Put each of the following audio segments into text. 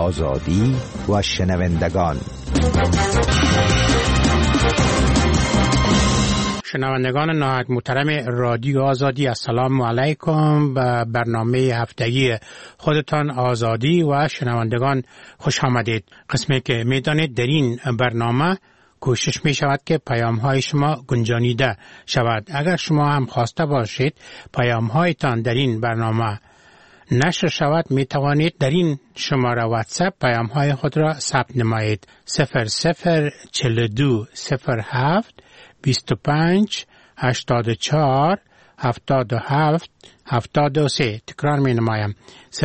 آزادی و شنوندگان. شنوندگان نهایت محترم رادیو آزادی، السلام علیکم. به برنامه هفتگی خودتان آزادی و شنوندگان خوش آمدید. قسمی که میدانید در این برنامه کوشش می شود که پیام های شما گنجانیده شود. اگر شما هم خواسته باشید پیام هایتان در این برنامه نشر شود، می توانید در این شماره واتساپ پیام های خود را ثبت نمایید. 0042 07 25 84 77 73. تکرار می نمایم.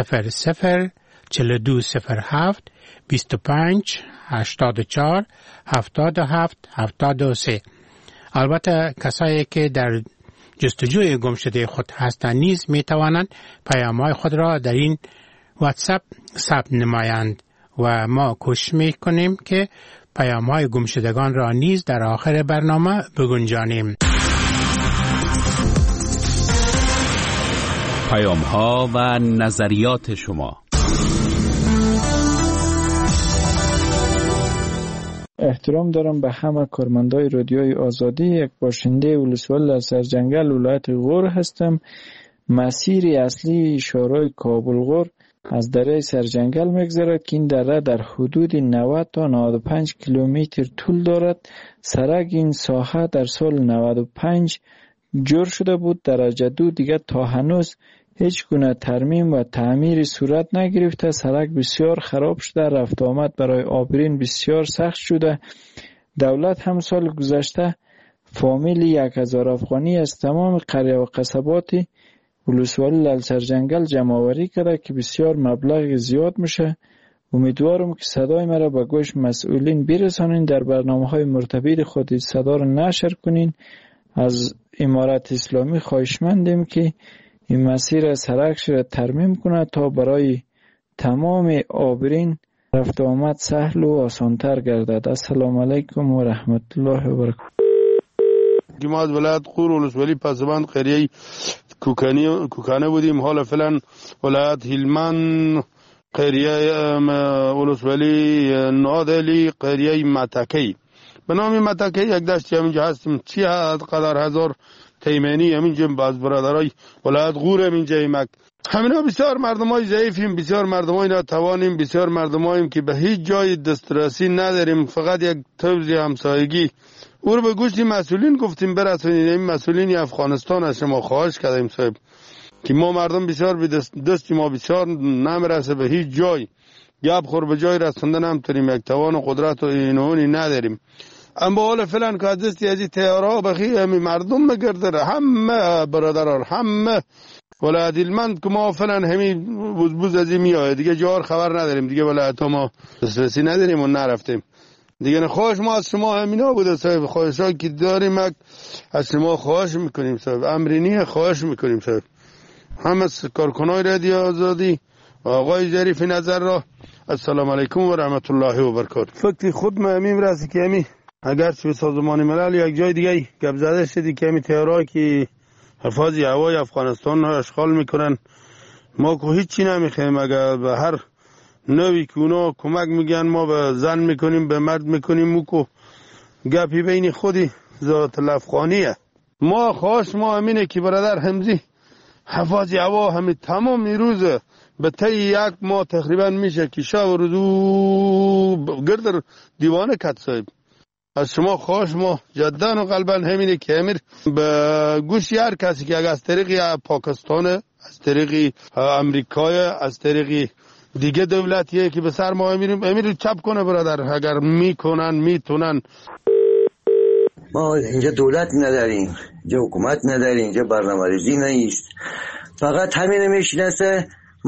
0042 07 25 84 77 73. البته کسایی که در جستجوی گم شده خود هستند نیز می توانند پیام‌های خود را در این واتساپ ثبت نمایند و ما کوشش می کنیم که پیام‌های گم شدگان را نیز در آخر برنامه بگنجانیم. پیام‌ها و نظریات شما. احترام دارم به همه کارمندای رادیوی آزادی. یک باشنده ولسوالی سرجنگل ولایت غور هستم. مسیر اصلی شورای کابل غور از دره سرجنگل میگذرد که این دره در حدود 90 تا 95 کیلومتر طول دارد. سرک این ساحه در سال 95 جور شده بود. درجه 2 دیگر تا هنوز هیچ گونه ترمیم و تعمیر صورت نگرفته. سرک بسیار خراب شده، رفت آمد برای عابرین بسیار سخت شده. دولت هم سال گذشته فامیل 1000 افغانی از تمام قریه و قصبات ولسوالی لال سرجنگل جمع‌آوری کرده که بسیار مبلغ زیاد میشه. امیدوارم که صدای مرا به گوش مسئولین برسانین، در برنامه‌های مرتبط خود صدا را نشر کنین. از امارت اسلامی خواهشمندیم که این مسیر سرک را ترمیم کنه تا برای تمام عابرین رفت آمد سهل و آسانتر گردد. السلام علیکم و رحمت الله و برکاته. ما از ولایت غور ولسوالی پسبند قریه کوکانه بودیم. حالا فعلا ولایت هلمند قریه ولسوالی نادلی قریه متکی. به نام متکی یک دشتی همینجا هستیم. چی قدر هزار تیمانی همینجا باز برادرای ولایت غور همینجا ایمک. همینا بسیار مردمای ضعیفیم، بسیار مردمای ناتوانیم، بسیار مردماییم که به هیچ جای دسترسی نداریم. فقط یک توزیع همسایگی او رو به گوش مسئولین گفتیم برسونید. این مسئولین افغانستان از شما خواهش کردیم صاحب که ما مردم بسیار به دست ما بسیار نمیرسه به هیچ جای. گپ خور به جای رسوندن هم تریم یک توان و قدرت و اینونی نداریم. اما حالا فعلا که از دستی از این تیارها بخی همی مردم مگرده همه برادران همه ولایت هلمند که ما فعلا همی بوز از این میآید دیگه جار خبر نداریم دیگه. ولایت ما دسترسی نداریم و نرفتیم دیگه. خواهش ما از شما همینا بوده صاحب، خواهشایی که داریم از شما خواهش میکنیم صاحب، امرینی خواهش میکنیم صاحب. همه کارکنای رادیو آزادی و آقای ظریف نظر را السلام علیکم و رحمت الله و برکاته. فکر خود ما همین راستی که همین اگر چه سازمان ملل یک جای دیگه گپ زده شدی که همین تیارایی که حفاظی هوای افغانستان را اشغال میکنن، ما که هیچی نمیخوایم. اگر به هر نوی که اونا کمک میگن ما به زن میکنیم به مرد میکنیم، او که گپی بین خودی ذات الافغانیه. ما خواهش ما همینه که برادر همزی حفاظی هوا همین تمام روزه به طی یک ماه تقریبا میشه که شب و روز گردر دیوانه کت صاحب. از شما خواهش ما جدن و قلبا همینه که امیر به گوش هر کسی که از طریق پاکستان، از طریق امریکای، از طریق دیگه دولتیه که به سر ما امیر چپ کنه برادر، اگر میتونن. ما اینجا دولت نداریم، اینجا حکومت نداریم، اینجا برنامه‌ریزی نیست. فقط همین میشناسه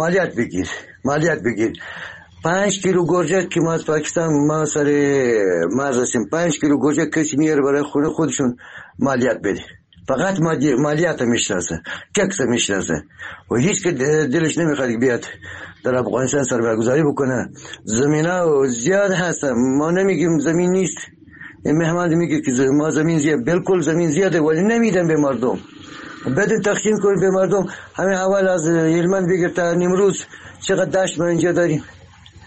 مالیات بگیر. 5 کیلو گرجه که ما از پاکستان ما سر مرز هستیم، 5 کیلو گرجه کسی میاره برای خودشون مالیات بده. فقط مالیات میشناسه، چکس میشناسه و هیچ که دلش نمیخواد بیاد در افغانستان سرمایه‌گذاری بکنه. زمینا زیاد هست، ما نمیگیم زمین نیست. این مهمان میگه که ما زمین زیاد، بالکل زمین زیاده ولی نمیدن به مردم. بدون تقسیم کنیم به مردم. همین اول از هلمند بگیر تا نیمروز چقدر دشت ما اینجا داریم.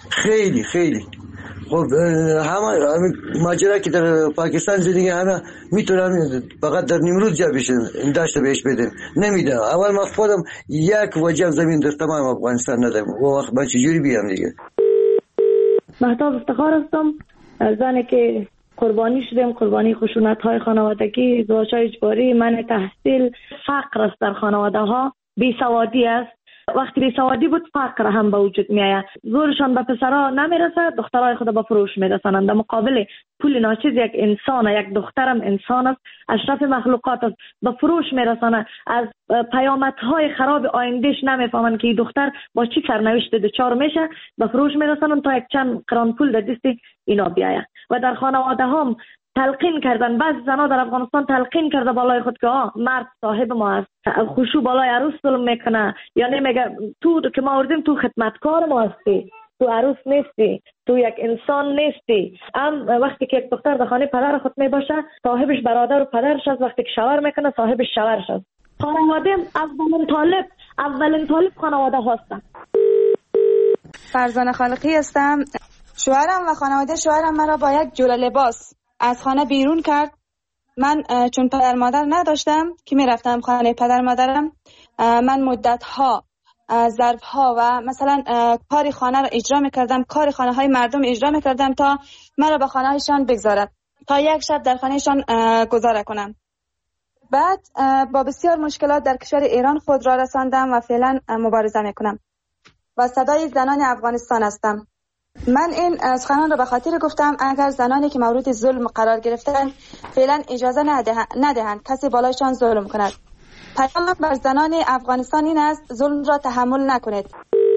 خیلی خیلی. خب همه ماجرا که در پاکستان زندگی همه میتونن فقط در نیمروز جا بشن، این داشته بهش بدن، نمیدن. اول ما خودم یک وجب زمین در تمام افغانستان ندارم، و وقت من چجوری بیام دیگه؟ مهتاب افتخار هستم، زنی که قربانی شدیم، قربانی خشونت های خانوادگی، ازدواج‌های اجباری، منع تحصیل، فقر است در خانواده ها، بیسوادی است. وقتی بیسوادی بود فقر هم به وجود می آید. زورشان به پسرها نمیرسه، دخترای خود به فروش میرسانند. در مقابل پول ناچیز یک انسان، یک دخترم انسان است، اشرف مخلوقات است، به فروش میرسانه. از پیامدهای خراب آیندهش نمیفهمند که این دختر با چی سرنوشت دچار میشه، به فروش میرسانند تا یک چند قران پول در دست اینا بیاید. و در خانواده هم تلقین کردن، بعض زنا در افغانستان تلقین کرده بالای خود که مرد صاحب ما است، خوشو بالای عروس ظلم میکنه، یعنی میگه تو که ما آوردیم تو خدمتکار ما هستی، تو عروس نیستی، تو یک انسان نیستی. وقتی که یک دختر در خانه پدر خود میباشه، صاحبش برادر و پدرش است، وقتی که شوهر میکنه صاحبش شوهرش است. خانواده اولین طالب خانواده هستن. فرزانه خالقی هستم. شوهرم و خانواده شوهرم مرا با یک جوله لباس از خانه بیرون کرد. من چون پدر مادر نداشتم که میرفتم خانه پدر مادرم، من مدت‌ها ظرف‌ها و مثلا کاری خانه را اجرا می‌کردم، کاری خانه های مردم اجرا می‌کردم تا مرا به خانه هایشان بگذارد، تا یک شب در خانهشان گذاره کنم. بعد با بسیار مشکلات در کشور ایران خود را رساندم و فعلا مبارزه می‌کنم و صدای زنان افغانستان هستم. من این سخنان را به خاطر گفتم اگر زنانی که مورد ظلم قرار گرفتند فعلا اجازه ندهند کسی بالایشان ظلم کند. پیام بر زنان افغانستان این است ظلم را تحمل نکنید.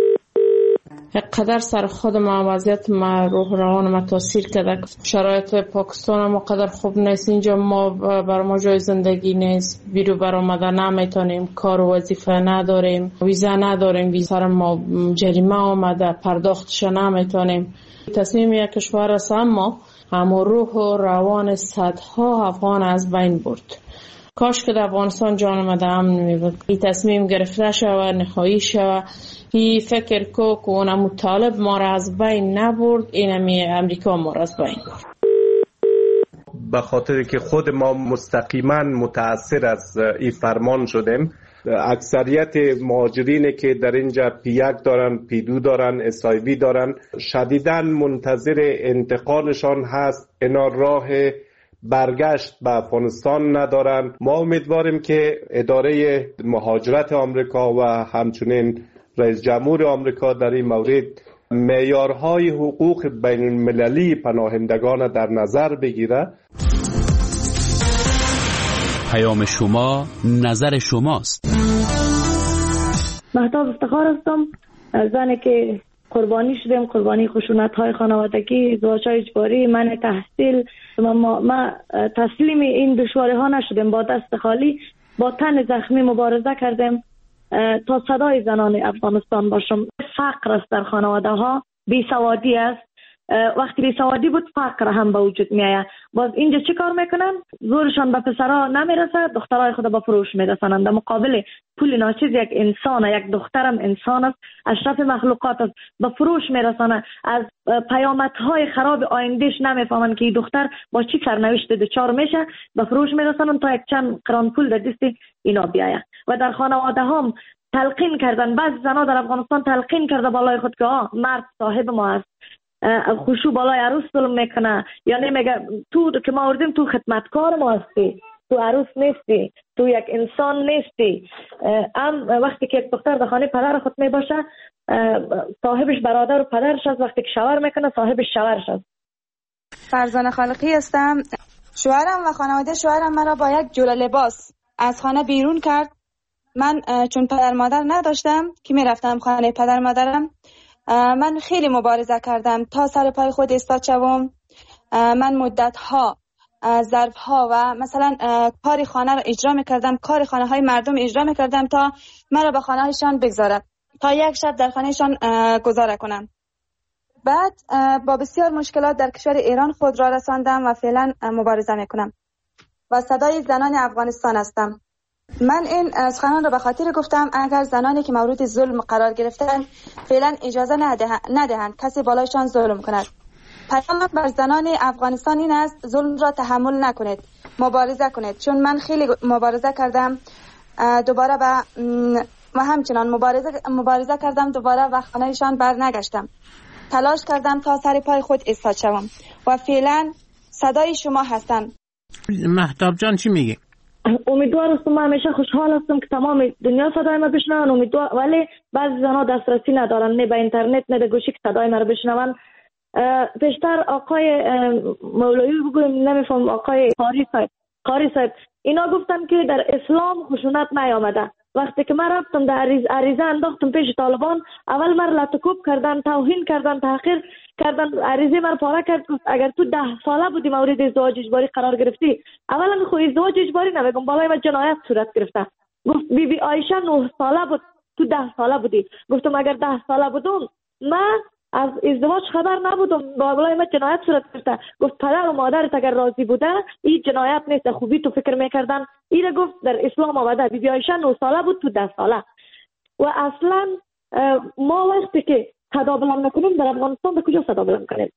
قدر سر خود ما وضعیت ما روح روان ما تاثیر کرده. شرایط پاکستان ما قدر خوب نیست. اینجا ما بر ما جای زندگی نیست، بیرو بر آمده نمیتونیم، کار و وظیفه نداریم، ویزا نداریم، ویزا ما جریمه آمده پرداختش نمیتونیم. تصمیم یک کشور است اما روح و روان صدها افغان از بین برد. کاش که در افغانستان جان ما در امن میبود. این تصمیم گرفته شود، نهایی شود. این فکر که اونم طالب ما را از بین نبرد، اینمی امریکا ما را از بین برد. به خاطر که خود ما مستقیما متاثر از این فرمان شدیم. اکثریت مهاجرینی که در اینجا P1 دارن، P2 دارن، SIV دارن، شدیداً منتظر انتقالشان هست. اینا راه برگشت به افغانستان ندارن. ما امیدواریم که اداره مهاجرت آمریکا و همچنین رئیس جمهور آمریکا در این مورد معیارهای حقوق بین المللی پناهندگان در نظر بگیره. پیام شما، نظر شماست. مهتاب افتخار هستم، زنی که قربانی شدیم، قربانی خشونت های خانوادگی، ازدواج‌های اجباری، منع تحصیل. ما تسلیم این دشواری ها نشدیم، با دست خالی با تن زخمی مبارزه کردیم تا صدای زنان افغانستان باشم. فقر است در خانواده ها، بیسوادی است. وقتی بیسوادی بود فقر هم به وجود می آید. باز اینجا چی کار میکنن؟ زورشان به پسرها نمیرسه، دخترای خود به فروش میرسانند. در مقابل پول ناچیز یک انسان، یک دخترم انسان است، اشرف مخلوقات است، به فروش میرسانه. از پیامدهای خراب آیندهش نمیفهمند که این دختر با چی سرنوشت دچار میشه، به فروش میرسانند تا یک چند قران پول در دست اینا بیاید. و در خانواده هم تلقین کردن، بعض زنا در افغانستان تلقین کرده بالای خود که مرد صاحب ما است، خوشو بالای عروس ظلم میکنه، یعنی میگه تو که ما آوردیم تو خدمتکار ما هستی، تو عروس نیستی، تو یک انسان نیستی. وقتی که یک دختر در خانه پدر خود میباشه، صاحبش برادر و پدرش است، وقتی که شوهر میکنه صاحبش شوهرش است. فرزانه خالقی هستم. شوهرم و خانواده شوهرم مرا با یک جوله لباس از خانه بیرون کرد. من چون پدر مادر نداشتم که میرفتم خانه پدر مادرم، من خیلی مبارزه کردم تا سر پای خود ایستاد شوم. من مدت‌ها ظرف‌ها و مثلا کاری خانه را اجرا می‌کردم، کاری خانه های مردم اجرا می‌کردم تا مرا به خانه هایشان بگذارد، تا یک شب در خانهشان گذاره کنم. بعد با بسیار مشکلات در کشور ایران خود را رساندم و فعلا مبارزه می‌کنم و صدای زنان افغانستان هستم. من این سخنان را به خاطر گفتم اگر زنانی که مورد ظلم قرار گرفتن فعلا اجازه ندهند کسی بالایشان ظلم کند. پیام بر زنان افغانستان این است ظلم را تحمل نکنید، مبارزه کنید. چون من خیلی مبارزه کردم دوباره و همچنان مبارزه کردم دوباره و خانهشان بر نگشتم. تلاش کردم تا سر پای خود ایستاد شوم و فعلا صدای شما هستم. مهتاب جان چی میگی؟ امیدوار هستم، من همیشه خوشحال هستم که تمام دنیا صدای ما بشنون. امیدوار، ولی بعضی زنها دسترسی ندارن، نه به اینترنت نه به گوشی که صدای ما رو بشنون. پیشتر آقای مولوی بگویم، نمیفهم، آقای قاری صاحب اینا گفتن که در اسلام خشونت نیامده. وقتی که من رفتم در عریضه انداختم پیش طالبان، اول من لطکوب کردن، توهین کردن، تحقیر کردن، عریضه من پاره کرد. گفت اگر تو 10 ساله بودی مورد ازدواج اجباری قرار گرفتی، اولا خو ازدواج اجباری نمیگم، بالای من جنایت صورت گرفته. گفت بی عایشه 9 ساله بود، تو 10 ساله بودی. گفتم اگر 10 ساله بودم من از ازدواج خبر نبودم، بالای من جنایت صورت گرفته. گفت پدر و مادرت اگر راضی بوده این جنایت نیست، خوبی تو فکر میکردن. این گفت در اسلام آمده. بی عایشه 9 ساله بود، تو 10 ساله. و اصلا ما وقتی که صدا بلند نکنیم در افغانستان به کجا صدا بلند کنیم؟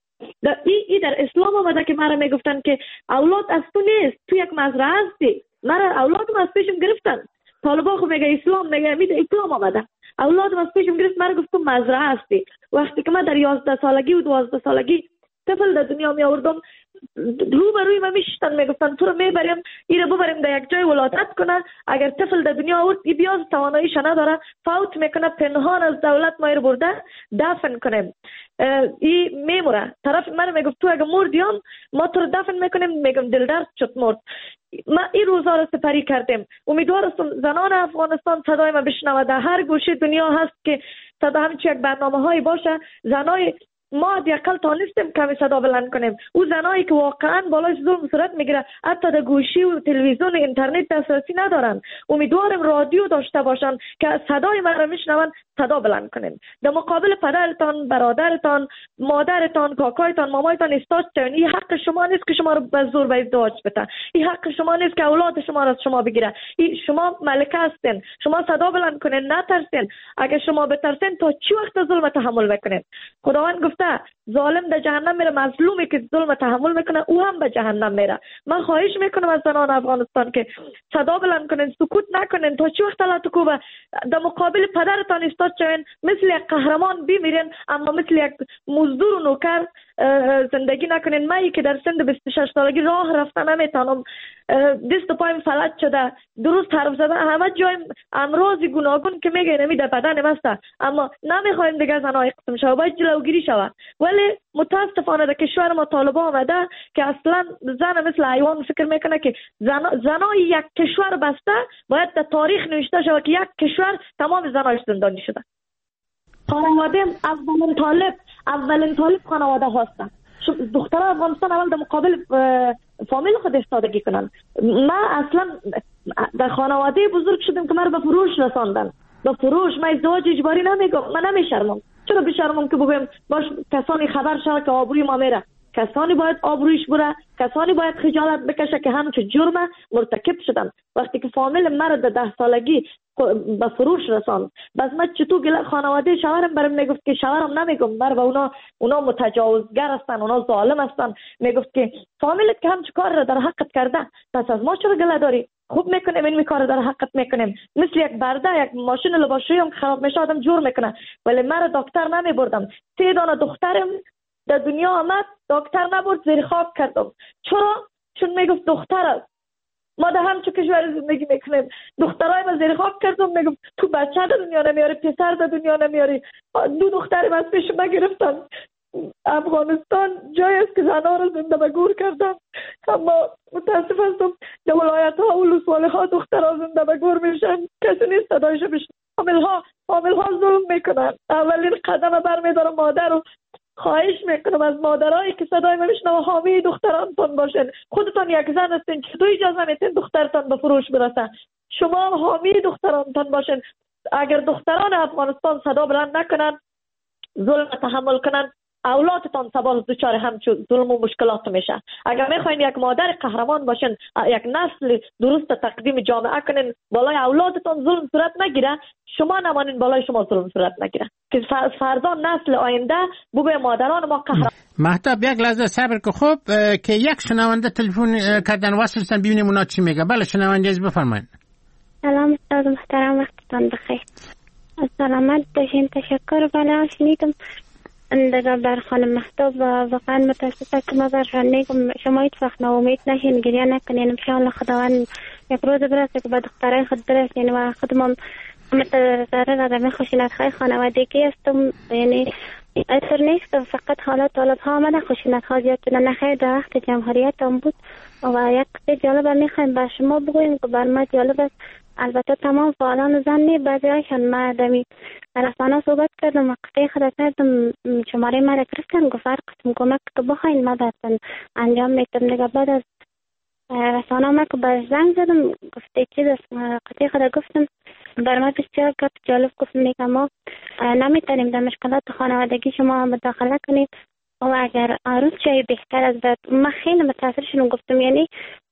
در اسلام آمده که مرا میگفتن که اولاد از تو نیست، تو یک مزرعه هستی. مرا اولادم از پیشم گرفتن. طالبان خو میگه اسلام، میگه اسلام آمده. اولادم از پیشم گرفت، مرا گفت تو مزرعه هستی. وقتی که من در 11 سالگی و 12 سالگی طفل در دنیا می آوردم، روبروی من میشتن میگفتن تو رو میبریم این رو ببریم در یک جای ولادت کنه. اگر طفل در دنیا آورد این بیاز تواناییش نداره، فوت میکنه، پنهان از دولت ما رو برده دفن کنیم، این میموره. طرف من میگفت تو اگر مردیم ما تو رو دفن میکنیم. میگم دل درد شد مرد. ما این روزا رو سپری کردیم. امیدوارم زنان افغانستان صدای ما بشنوه. در هر گوشه دنیا هست که صدا همچین یک برنامه هایی باشه. زنای ما دیگه تا نیستیم کمی صدا بلند کنیم. او زنایی که واقعا بالای ظلم صورت میگیره حتی در گوشی و تلویزیون و اینترنت دسترسی ندارن، امیدوارم رادیو داشته باشن که صدای من رو میشنون، صدا بلند کنیم. در مقابل پدرتان، برادرتان، مادرتان، کاکایتان، مامایتان ایستاد شوین. این حق شما نیست که شما رو به زور به ازدواج بده. این حق شما نیست که اولاد شما رو از شما بگیره. این شما ملکه هستین، شما صدا بلند کنین، نترسین. اگه شما بترسین تا چی وقت ظلم تحمل میکنین؟ خداوند گفته ظالم در جهنم میره، مظلومی که ظلم تحمل میکنه او هم به جهنم میره. من خواهش میکنم از زنان افغانستان که صدا بلند کنین، سکوت نکنین. تا چی وقت لطکوبه در مقابل پدرتان ایستاد شوین، مثل یک قهرمان بمیرین، اما مثل یک مزدور و نوکر زندگی نکنین. من که در سن 26 سالگی راه رفتن نمیتونم، دست و پایم فلج شده، درست حرف زدن همه جایم امراض گوناگون که میگه نمیده بدن مسته، اما نمیخوایم دیگه زنای قسم شوه، باید جلوگیری شوه. ولی متاسفانه در کشور ما طالبان آمده که اصلا زن مثل حیوان فکر میکنه که زنای یک کشور بسته باید در تاریخ نوشته شود که یک کشور تمام زنایش زندانی شده. خانواده اولین طالب خانواده هستن. دخترها افغانستان اول در مقابل فامیل خود استادگی کنن. من اصلا در خانواده بزرگ شدم که من به فروش رساندن. به فروش من ازدواج اجباری نمیگم، من نمیشرمم. چرا بشرمم که بگم باش کسانی خبر شد که آبروی ما میره؟ کسانی باید آبرویش بره، کسانی باید خجالت بکشه که همچه جرم مرتکب شدن. وقتی که فامیل مرا در 10 سالگی به فروش رساند، بس من چطور خانواده شوهرم برام میگفت که شوهرم نمیگم بر به اونا متجاوزگر هستن، اونا ظالم هستن. میگفت که فامیلت که همچه کار را در حقت کرده، پس از ما چرا گله داری؟ خوب میکنیم این کار در حقت میکنیم. مثل یک برده، یک ماشین لباسشویی هم خراب میشه آدم جور میکنه. ولی من دکتر نمیبردم. 3 دانه دخترم در دنیا آمد، دکتر نبرد، زیر خاک کردم. چرا؟ چون میگفت دختر است. ما در همچه کشور زندگی میکنیم. دخترای ما زیر خاک کردم، میگفت تو بچه در دنیا نمیاری، پسر در دنیا نمیاری. 2 دخترم از پیش ما گرفتن. افغانستان جایی است که زنها را زنده به گور کردن، اما متاسف هستم در ولایت ها و ولسوالی ها دخترها زنده به گور میشن، کسی نیست صدایشو بشنوه. فامیل ها ظلم میکنن. اولین قدم برمیدارم مادر رو خواهش میکنم از مادرایی که صدای ما میشنوه حامی دخترانتان باشین. خودتان یک زن هستین، چطور اجازه میتین دخترتان به فروش برسه؟ شما حامی دخترانتان باشین. اگر دختران افغانستان صدا بلند نکنن، ظلم تحمل کنن، اولادتان سبب دچار همچون ظلم و مشکلات میشه. اگر میخواین یک مادر قهرمان باشین، یک نسل درست تقدیم جامعه کنین، بالای اولادتان ظلم صورت نگیره، شما نمانین بالای شما ظلم صورت نگیره، که فردا نسل آینده بگوی مادران ما قهرمان. مهتاب یک لحظه صبر که خوب که یک شنونده تلفن کردن وصلتن ببینیم اونا چی میگه. بله شنونده از بفرمایید. سلام استاد محترم، وقتتان بخیر. سلامت باشین. تشکر. بله شنیدم در خانم مهتاب و واقعا متاسفم که ما برشان شما هیچ وقت ناامید نشین، گریه نکنین. انشاءالله خداوند یک روز برسه که به دخترای خود برسین و خودمان متضرر آدم خشونت‌های خانوادگی هستم. یعنی اثر نیست فقط حالات طالب‌ها آمده خشونت‌ها زیاد شده، نخیر در وقت جمهوریت هم بود. و یک قصه جالب میخوایم به شما بگویم که بر ما جالب است. البته تمام فعالان زنی بعضی هایشان مردمی رسانه صحبت کردم و قصه خود کردم، شماره مرا گرفتن گفت هر قسم کمک که بخواین ما براتون انجام میتم. دیگه بعد از رسانه ما که بر زنگ زدم گفته چیز است، قصه خود گفتم بر ما بسیار گفت جالب گفت میگم ما نمیتونیم در مشکلات خانوادگی شما مداخله کنیم و اگر عروض شایی بهتر از بعد. ما خیلی متاثرشون گفتم یعنی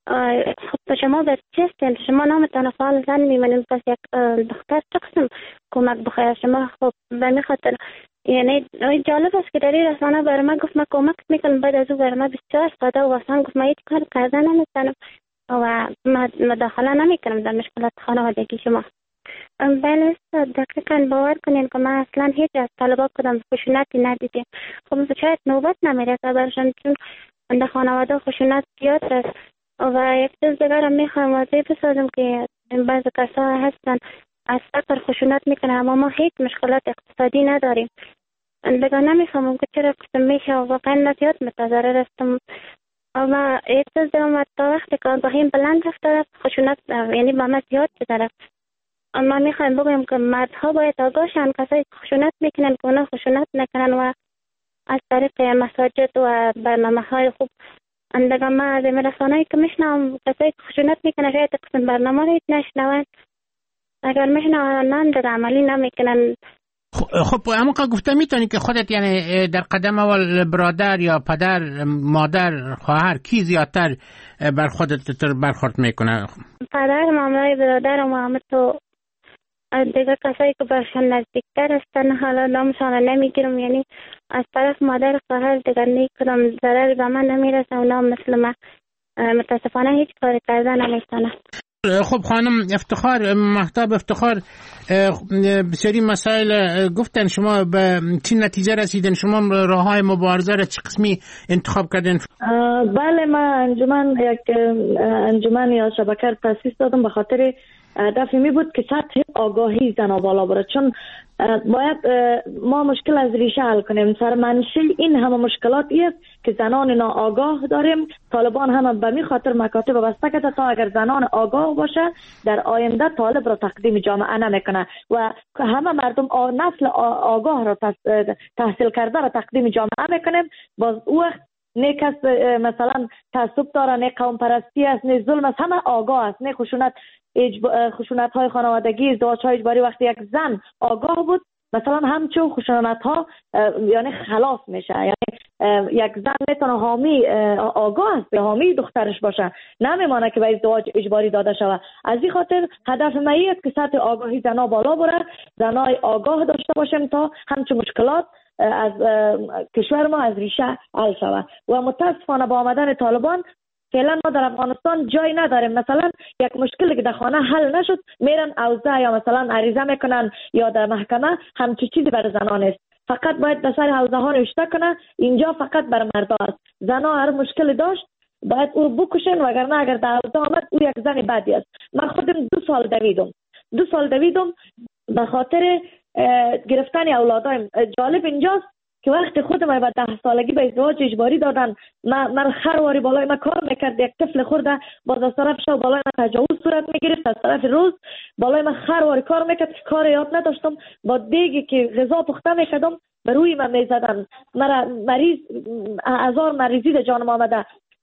خب شما بچه هستین، شما نمیتونه فعال زن میمونیم، پس یک دختر قسم کمک بخواید شما. خب به می خاطر یعنی جالب است که در این رسانه برای من گفت من کمک میکنم، بعد از او برای من بسیار ساده و آسان گفت من هیچ کار کردن نمیتونم و مداخله نمیکنم در مشکلات خانوادگی شما. بله دقیقا باور کنین که من اصلا هیچ از طلبا کدام خشونتی ندیدیم. خب شاید نوبت نمیرسه برشان چون در خانواده خشونت زیاد است. و یک چیز دیگر هم میخوایم واضح بسازم که بعض کسا هستن از فقر خشونت میکنه، اما ما هیچ مشکلات اقتصادی نداریم. دیگر نمیفهمم که چرا قسم میشه و واقعا زیاد متضرر هستم. اما یک چیز دیگر تا وقتی که آگاهیم بلند رفته خشونت یعنی با ما زیاد شده. اما میخوایم بگویم که مردها باید آگاه شن، کسایی خشونت میکنن که اونا خشونت نکنن و از طریق مساجد و برنامه های خوب اندگاه ما از رسانه‌ای که میشنم کسایی که خشونت میکنن شاید قسم برنامه رو نشنون، اگر میشنون در عملی نمیکنن. خب اما که گفته میتونی که خودت یعنی در قدم اول برادر یا پدر مادر خواهر کی زیادتر بر خودت برخورد میکنه؟ پدر مامای برادر و محمد تو دیگه کسایی که برشان نزدیکتر هستن حالا نامشان نمیگیرم، یعنی از طرف مادر خواهر دیگر نیکدام ضرر به من نمیرسه، اونا مثل من متاسفانه هیچ کاری کردن نمیتونن. خب خانم افتخار، مهتاب افتخار، بسیاری مسائل گفتن، شما به چی نتیجه رسیدن؟ شما راه های مبارزه را چه قسمی انتخاب کردن؟ بله من انجمن یا شبکه تاسیس دادم به خاطر هدف می بود که سطح آگاهی زنها بالا بره، چون باید ما مشکل از ریشه حل کنیم. سرمنشه این همه مشکلاتی است که زنان ناآگاه داریم. طالبان هم به می خاطر مکاتب بسته کرده تا اگر زنان آگاه باشه در آینده طالب را تقدیم جامعه نمیکنه و همه مردم نسل آگاه را تحصیل کرده را تقدیم جامعه میکنیم. باز او وقت نه کس مثلا تعصب داره، نه قوم پرستی است، نه ظلم است، همه آگاه است، نه خشونت های خانوادگی، ازدواج های اجباری. وقتی یک زن آگاه بود مثلا همچون خشونت ها یعنی خلاص میشه، یعنی یک زن میتونه حامی آگاه است به حامی دخترش باشه، نمیمانه که به ازدواج اجباری داده شود. از این خاطر هدف من است که سطح آگاهی زنها بالا بره، زنای آگاه داشته باشیم تا همچون مشکلات از کشور ما از ریشه حل شود. و متاسفانه با آمدن طالبان فعلا ما در افغانستان جای نداریم. مثلا یک مشکلی که در خانه حل نشد میرن اوضاع یا مثلا عریضه میکنن یا در محکمه، همچی چیزی برای زنان است. فقط باید به سر حوزه ها نوشته کنه، اینجا فقط برای مردا است. زنا هر مشکلی داشت باید او بکشن، وگرنه اگر در حوزه آمد او یک زن بدی است. من خودم 2 سال دویدم به خاطر گرفتن اولادایم. جالب اینجاست که وقتی خودم به 10 سالگی به ازدواج اجباری دادن، من خرواری بالای من کار میکرد، یک طفل خورده باز از طرف شو بالای من تجاوز صورت میگرفت، از طرف روز بالای من خرواری کار میکرد که کار یاد نداشتم، با دیگی که غذا پخته میکردم به روی من میزدن، مرا مریض هزار مریضی در جانم آمده.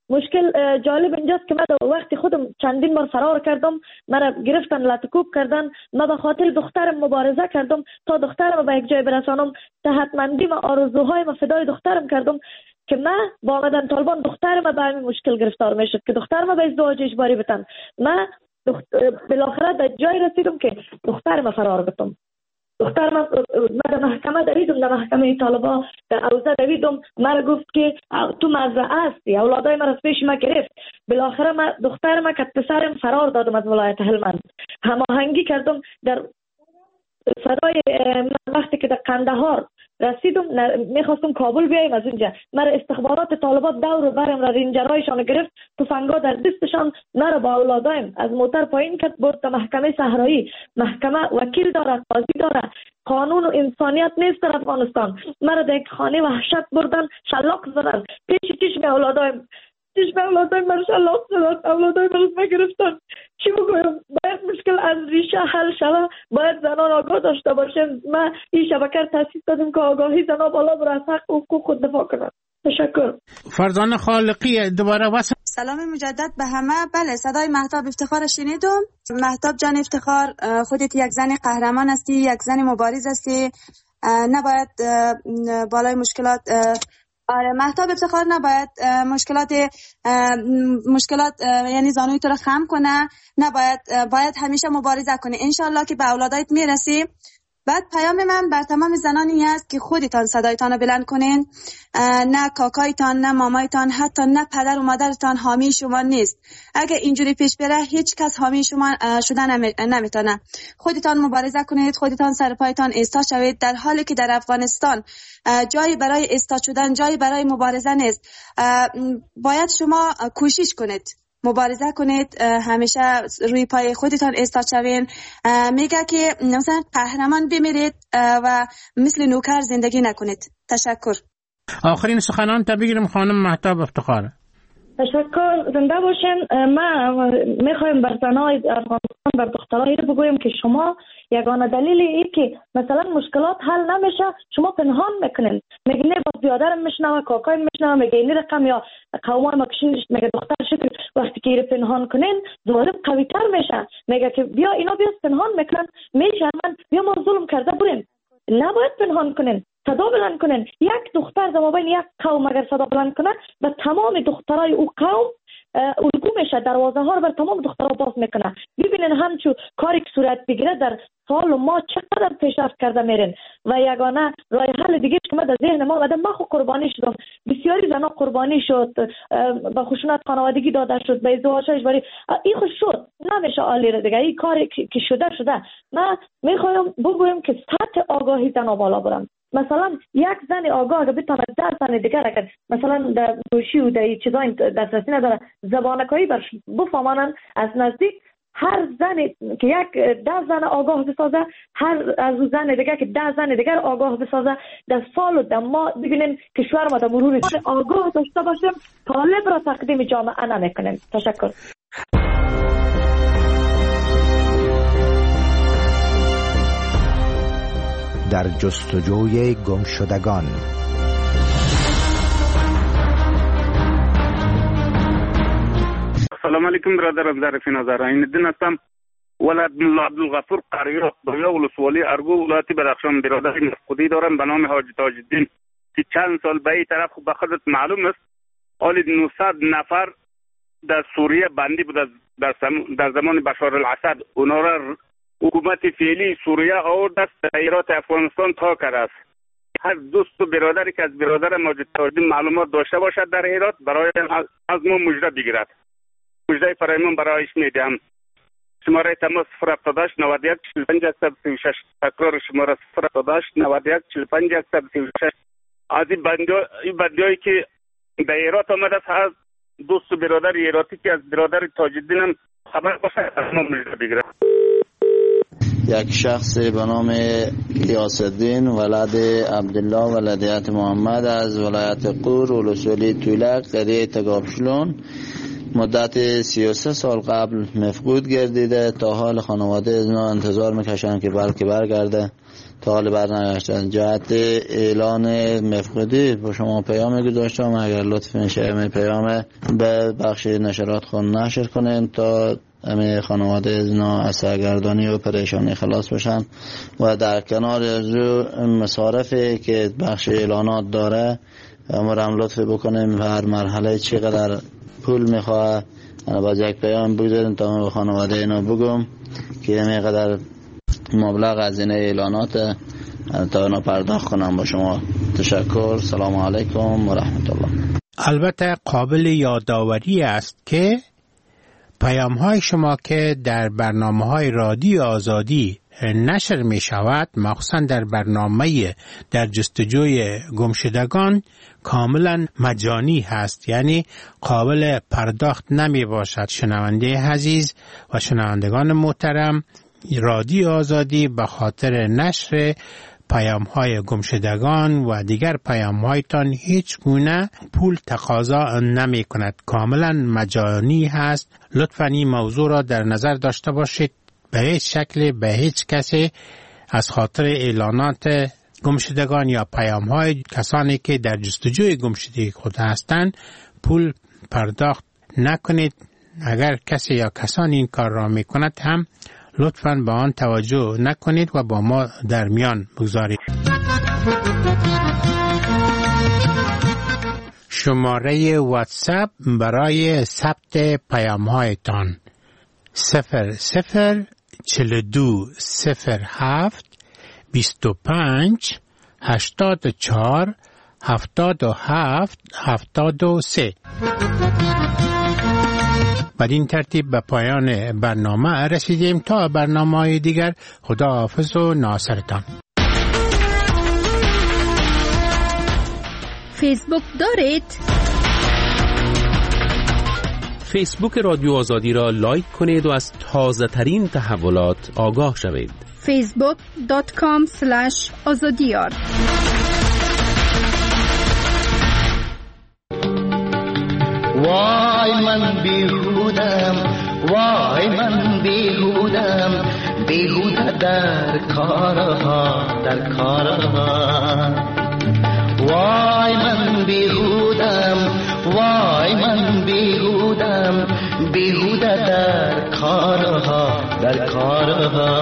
مشکل جالب اینجاست که من وقتی خودم چندین بار فرار کردم، مرا گرفتن لطکوب کردن، من به خاطر دخترم مبارزه کردم تا دخترم به یک جای برسانم. صحتمندی و آرزوهای من فدای دخترم کردم که من با آمدن طالبان دخترم به همین مشکل گرفتار میشد که دخترم به ازدواج اجباری بتن. من بالاخره در جای رسیدم که دخترم فرار بتم. دختر من در محکمه دویدم، در محکمه طالبا در اوضاع دویدم، مرا گفت که تو مزرعه هستی، اولادای من از پیش ما گرفت. بالاخره من دختر من که پسرم فرار دادم از ولایت هلمند. هماهنگی کردم در صدای وقتی که در قندهار رسیدم، میخواستم کابل بیایم از اونجا، مرا استخبارات طالبات دور برم را رنجرایشان گرفت، تفنگا در دستشان، مرا با اولادایم از موتر پایین کرد برد تا محکمه صحرایی. محکمه وکیل داره، قاضی داره، قانون و انسانیت نیست در افغانستان. مرا در یک خانه وحشت بردن، شلاق زدن پیش چشم اولادایم. من شلاق زدن، اولادای من گرفتن. چی بگویم؟ باید مشکل از ریشه حل شود، باید زنان آگاه داشته باشیم. من این شبکه تاسیس دادم که آگاهی زنان بالا بر از حق و حقوق خود دفاع کنند. تشکر. فرزان خالقی دوباره واسه سلام مجدد به همه. بله، صدای مهتاب افتخار شنیدم. مهتاب جان افتخار، خودت یک زن قهرمان هستی، یک زن مبارز هستی، نباید بالای مشکلات مهتاب افتخار نباید مشکلات یعنی زانوی تو رو خم کنه، باید همیشه مبارزه کنی. انشالله که به اولادایت میرسی. بعد پیام من بر تمام زنانی است که خودتان صدایتان رو بلند کنین. نه کاکایتان، نه مامایتان، حتی نه پدر و مادرتان حامی شما نیست. اگه اینجوری پیش بره هیچ کس حامی شما شدن نمیتونه. خودتان مبارزه کنید، خودتان سر پایتان ایستا شوید، در حالی که در افغانستان جایی برای ایستا شدن، جایی برای مبارزه نیست. باید شما کوشش کنید، مبارزه کنید، همیشه روی پای خودتان ایستاد شوین. میگه که مثلا قهرمان بمیرید و مثل نوکر زندگی نکنید. تشکر. آخرین سخنان تا بگیرم خانم مهتاب افتخار. تشکر، زنده باشین. ما میخوایم بر زنای افغانستان، بر دخترایی رو بگویم که شما یگانه دلیل این که مثلا مشکلات حل نمیشه شما پنهان میکنین. میگه نه باز بیادرم میشنوه، کاکایم میشنوه، میگه این رقم یا قومای مکشین، میگه دختر شکل وقتی که ایره پنهان کنین دوباره قوی تر میشه. میگه که بیا اینا بیا پنهان میکنن، میشه من بیا ما ظلم کرده بریم. نباید پنهان کنین، صدا بلند کنین. یک دختر در مابین یک قوم اگر صدا بلند کنه به تمام دخترای او قوم الگو میشه، دروازه ها رو بر تمام دخترها باز میکنه. ببینین همچون کاری که صورت بگیره در سال و ما چقدر پیشرفت کرده میرین. و یگانه راه حل دیگه که ما در ذهن ما آمده، ما خود قربانی شدم، بسیاری زنا قربانی شد، به خشونت خانوادگی داده شد، به ازدواج اجباری. این خود شد، نمیشه عالی رو دیگه. این کاری که شده. ما میخوایم بگویم که سطح آگاهی زنا بالا برن. مثلا یک زن آگاه اگه بتونه 10 زن دیگر اگر مثلا در گوشی و در چیزا دسترسی نداره زبانکایی برش بفهمانن از نزدیک، هر زن که یک 10 زن آگاه بسازه، هر از زن دیگر که 10 زن دیگر آگاه بسازه، در سال و در ماه ببینیم کشور ما در مرور آگاه داشته باشیم، طالب را تقدیم جامعه نمیکنیم. تشکر. در جستجوی گمشدگان. سلام علیکم برادران، ظریف نظر الدین هستم. ولد ملا عبدالغفور قریه بویا ولسوالی ارگو ولایت بدخشان. برادر مفقودی دارم به نام حاجی تاج الدین که چند سال به این طرف به خودت معلوم است حالی 900 نفر در سوریه بندی بود در زمان بشار الاسد. اونا را حکومت فعلی سوریه آورد است ایرات افغانستان تا کرده است. هر دوست و برادری که از برادر ماجد تاج الدین معلومات داشته باشد در ایرات برای از ما مژده بگیرد. مژده فرایمون برایش میدم. شماره تماس 078 91 45 136. تکرار شماره 078 91 45 136. از این بندیایی که در ایرات آمده است، هر دوست و برادر ایراتی که از برادر تاج الدین هم خبر باشه از ما مژده بگیرد. یک شخص به نام الیاس الدین ولد عبدالله ولدیت محمد از ولایت قور ولسوالی تولق قریه تگابشلون مدت 33 سال قبل مفقود گردیده. تا حال خانواده از اینا انتظار میکشن که بلکه برگرده تا حال برنگشتن. جهت اعلان مفقودی با شما پیام گذاشتم، اگر لطف میشه پیام به بخش نشرات خون نشر کنین تا همه خانواده ازنا از سرگردانی و پریشانی خلاص بشن. و در کنار از مصارفی که بخش اعلانات داره امرم لطف بکنیم و هر مرحله چقدر پول میخواه باز یک پیام بگذاریم تا من به خانواده اینا بگم که همینقدر مبلغ از این اعلانات تا اینا پرداخت کنم. با شما تشکر. سلام علیکم و رحمت الله. البته قابل یادآوری است که پیام های شما که در برنامه های رادیو آزادی نشر می شود، مخصوصا در برنامه در جستجوی گمشدگان، کاملا مجانی هست، یعنی قابل پرداخت نمی باشد. شنونده عزیز و شنوندگان محترم، رادیو آزادی به خاطر نشر پیام های گمشدگان و دیگر پیام هایتان هیچ گونه پول تقاضا نمی کند، کاملا مجانی هست. لطفاً این موضوع را در نظر داشته باشید. به هیچ شکل به هیچ کسی از خاطر اعلانات گمشدگان یا پیام های کسانی که در جستجوی گمشدگی خود هستند پول پرداخت نکنید. اگر کسی یا کسانی این کار را می کند هم لطفاً به آن توجه نکنید و با ما در میان بگذارید. شماره واتساپ برای ثبت پیام هایتان 004207847773. بر این ترتیب به پایان برنامه رسیدیم. تا برنامه‌های دیگر، خدا حافظ و ناصرتان. فیسبوک دارید؟ فیسبوک رادیو آزادی را لایک کنید و از تازه ترین تحولات آگاه شوید. facebook.com/azadiyar. وای من بیهودم، وای من بیهودم، بیهوده در کارها، در کارها. وای من بیهودم، وای من بیهودم، بیهوده در کارها، در کارها.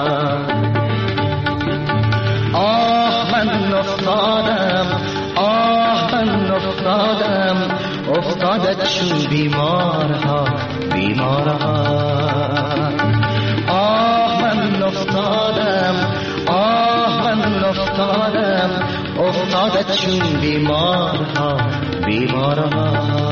آه من افتادم، آه من افتادم، افتادت چون بیمارها، بیمارها. آه من افتادم، آه من افتادم، افتادت چون بیمارها، بیمارها.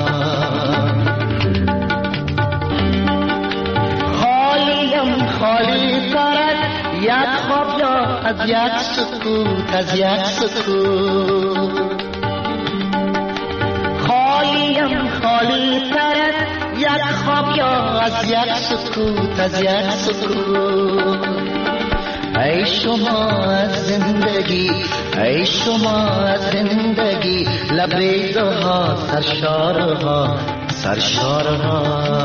خالیم خالی ترد یک خواب یا از یک سکوت، از یک سکوت. خالیم خالی ترد یک خواب یا از یک سکوت، از یک سکوت. ای شما از زندگی، ای شما از زندگی، لبریزها، سرشارها، سرشارها.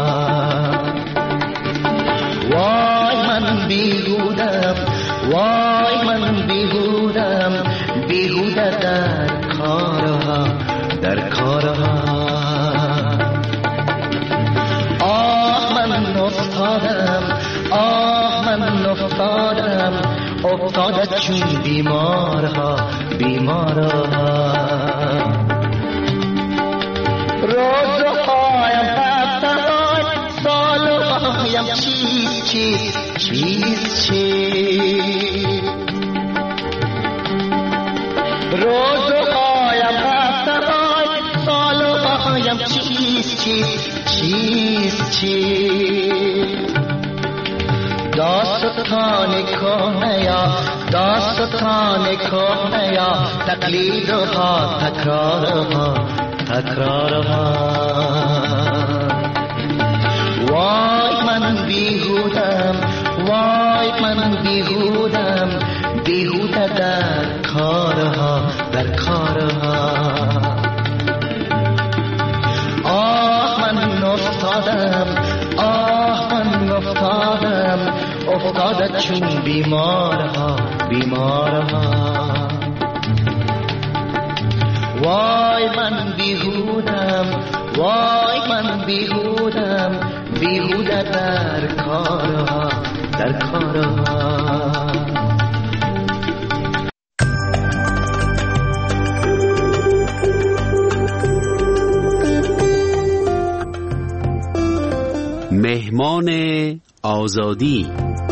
وای من بیهودم، وای من بیهودم، بیهوده در کارها، در کارها. آه من افتادم، آه من افتادم، افتادت چون بیمارها، بیمارها. روزهایم هفته‌های، سالهایم چیز چیز، چیز چیز. روزهایم هفته‌های، سالهایم چیز چیز، چیز چیز. داستان کهنه یا داستان کهنه یا تقلیدها، تکرارها، تکرارها. وای من بیهودم، وای من بیهودم، بیهوده در کارها، در کارها. آه من افتادم، آه من افتادم، افتادت چون بیمارها، بیمار. بیهودم وای من بیهودم بیهوده در کارها در کارها. مهمان آزادی.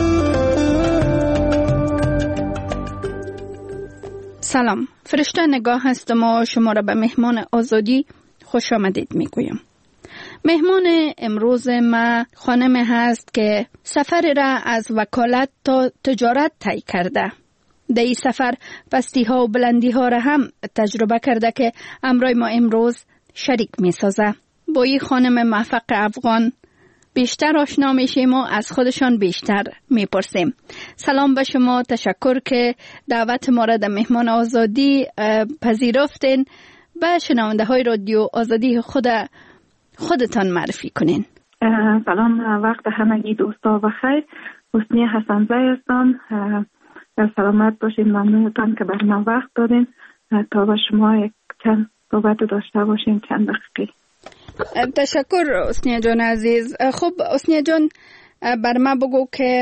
سلام، فرشته نگاه هستم و شما را به مهمان آزادی خوش آمدید میگویم. مهمان امروز ما خانم هست که سفر را از وکالت تا تجارت طی کرده. در این سفر پستی ها و بلندی ها را هم تجربه کرده که امروز ما امروز شریک می سازه. با این خانم موفق افغان بیشتر آشنا میشیم و از خودشان بیشتر میپرسیم. سلام به شما، تشکر که دعوت ما را در مهمان آزادی پذیرفتین. به شنونده های رادیو آزادی خودتان معرفی کنین. سلام، وقت همگی دوستا بخیر. حسنی حسن‌زی هستم. سلامت باشین، ممنونتان که بر من وقت دادین تا با شما یک چند صحبت داشته باشیم چند دقیقه. تشکر حسنی جان عزیز. خب حسنی جان، بر ما بگو که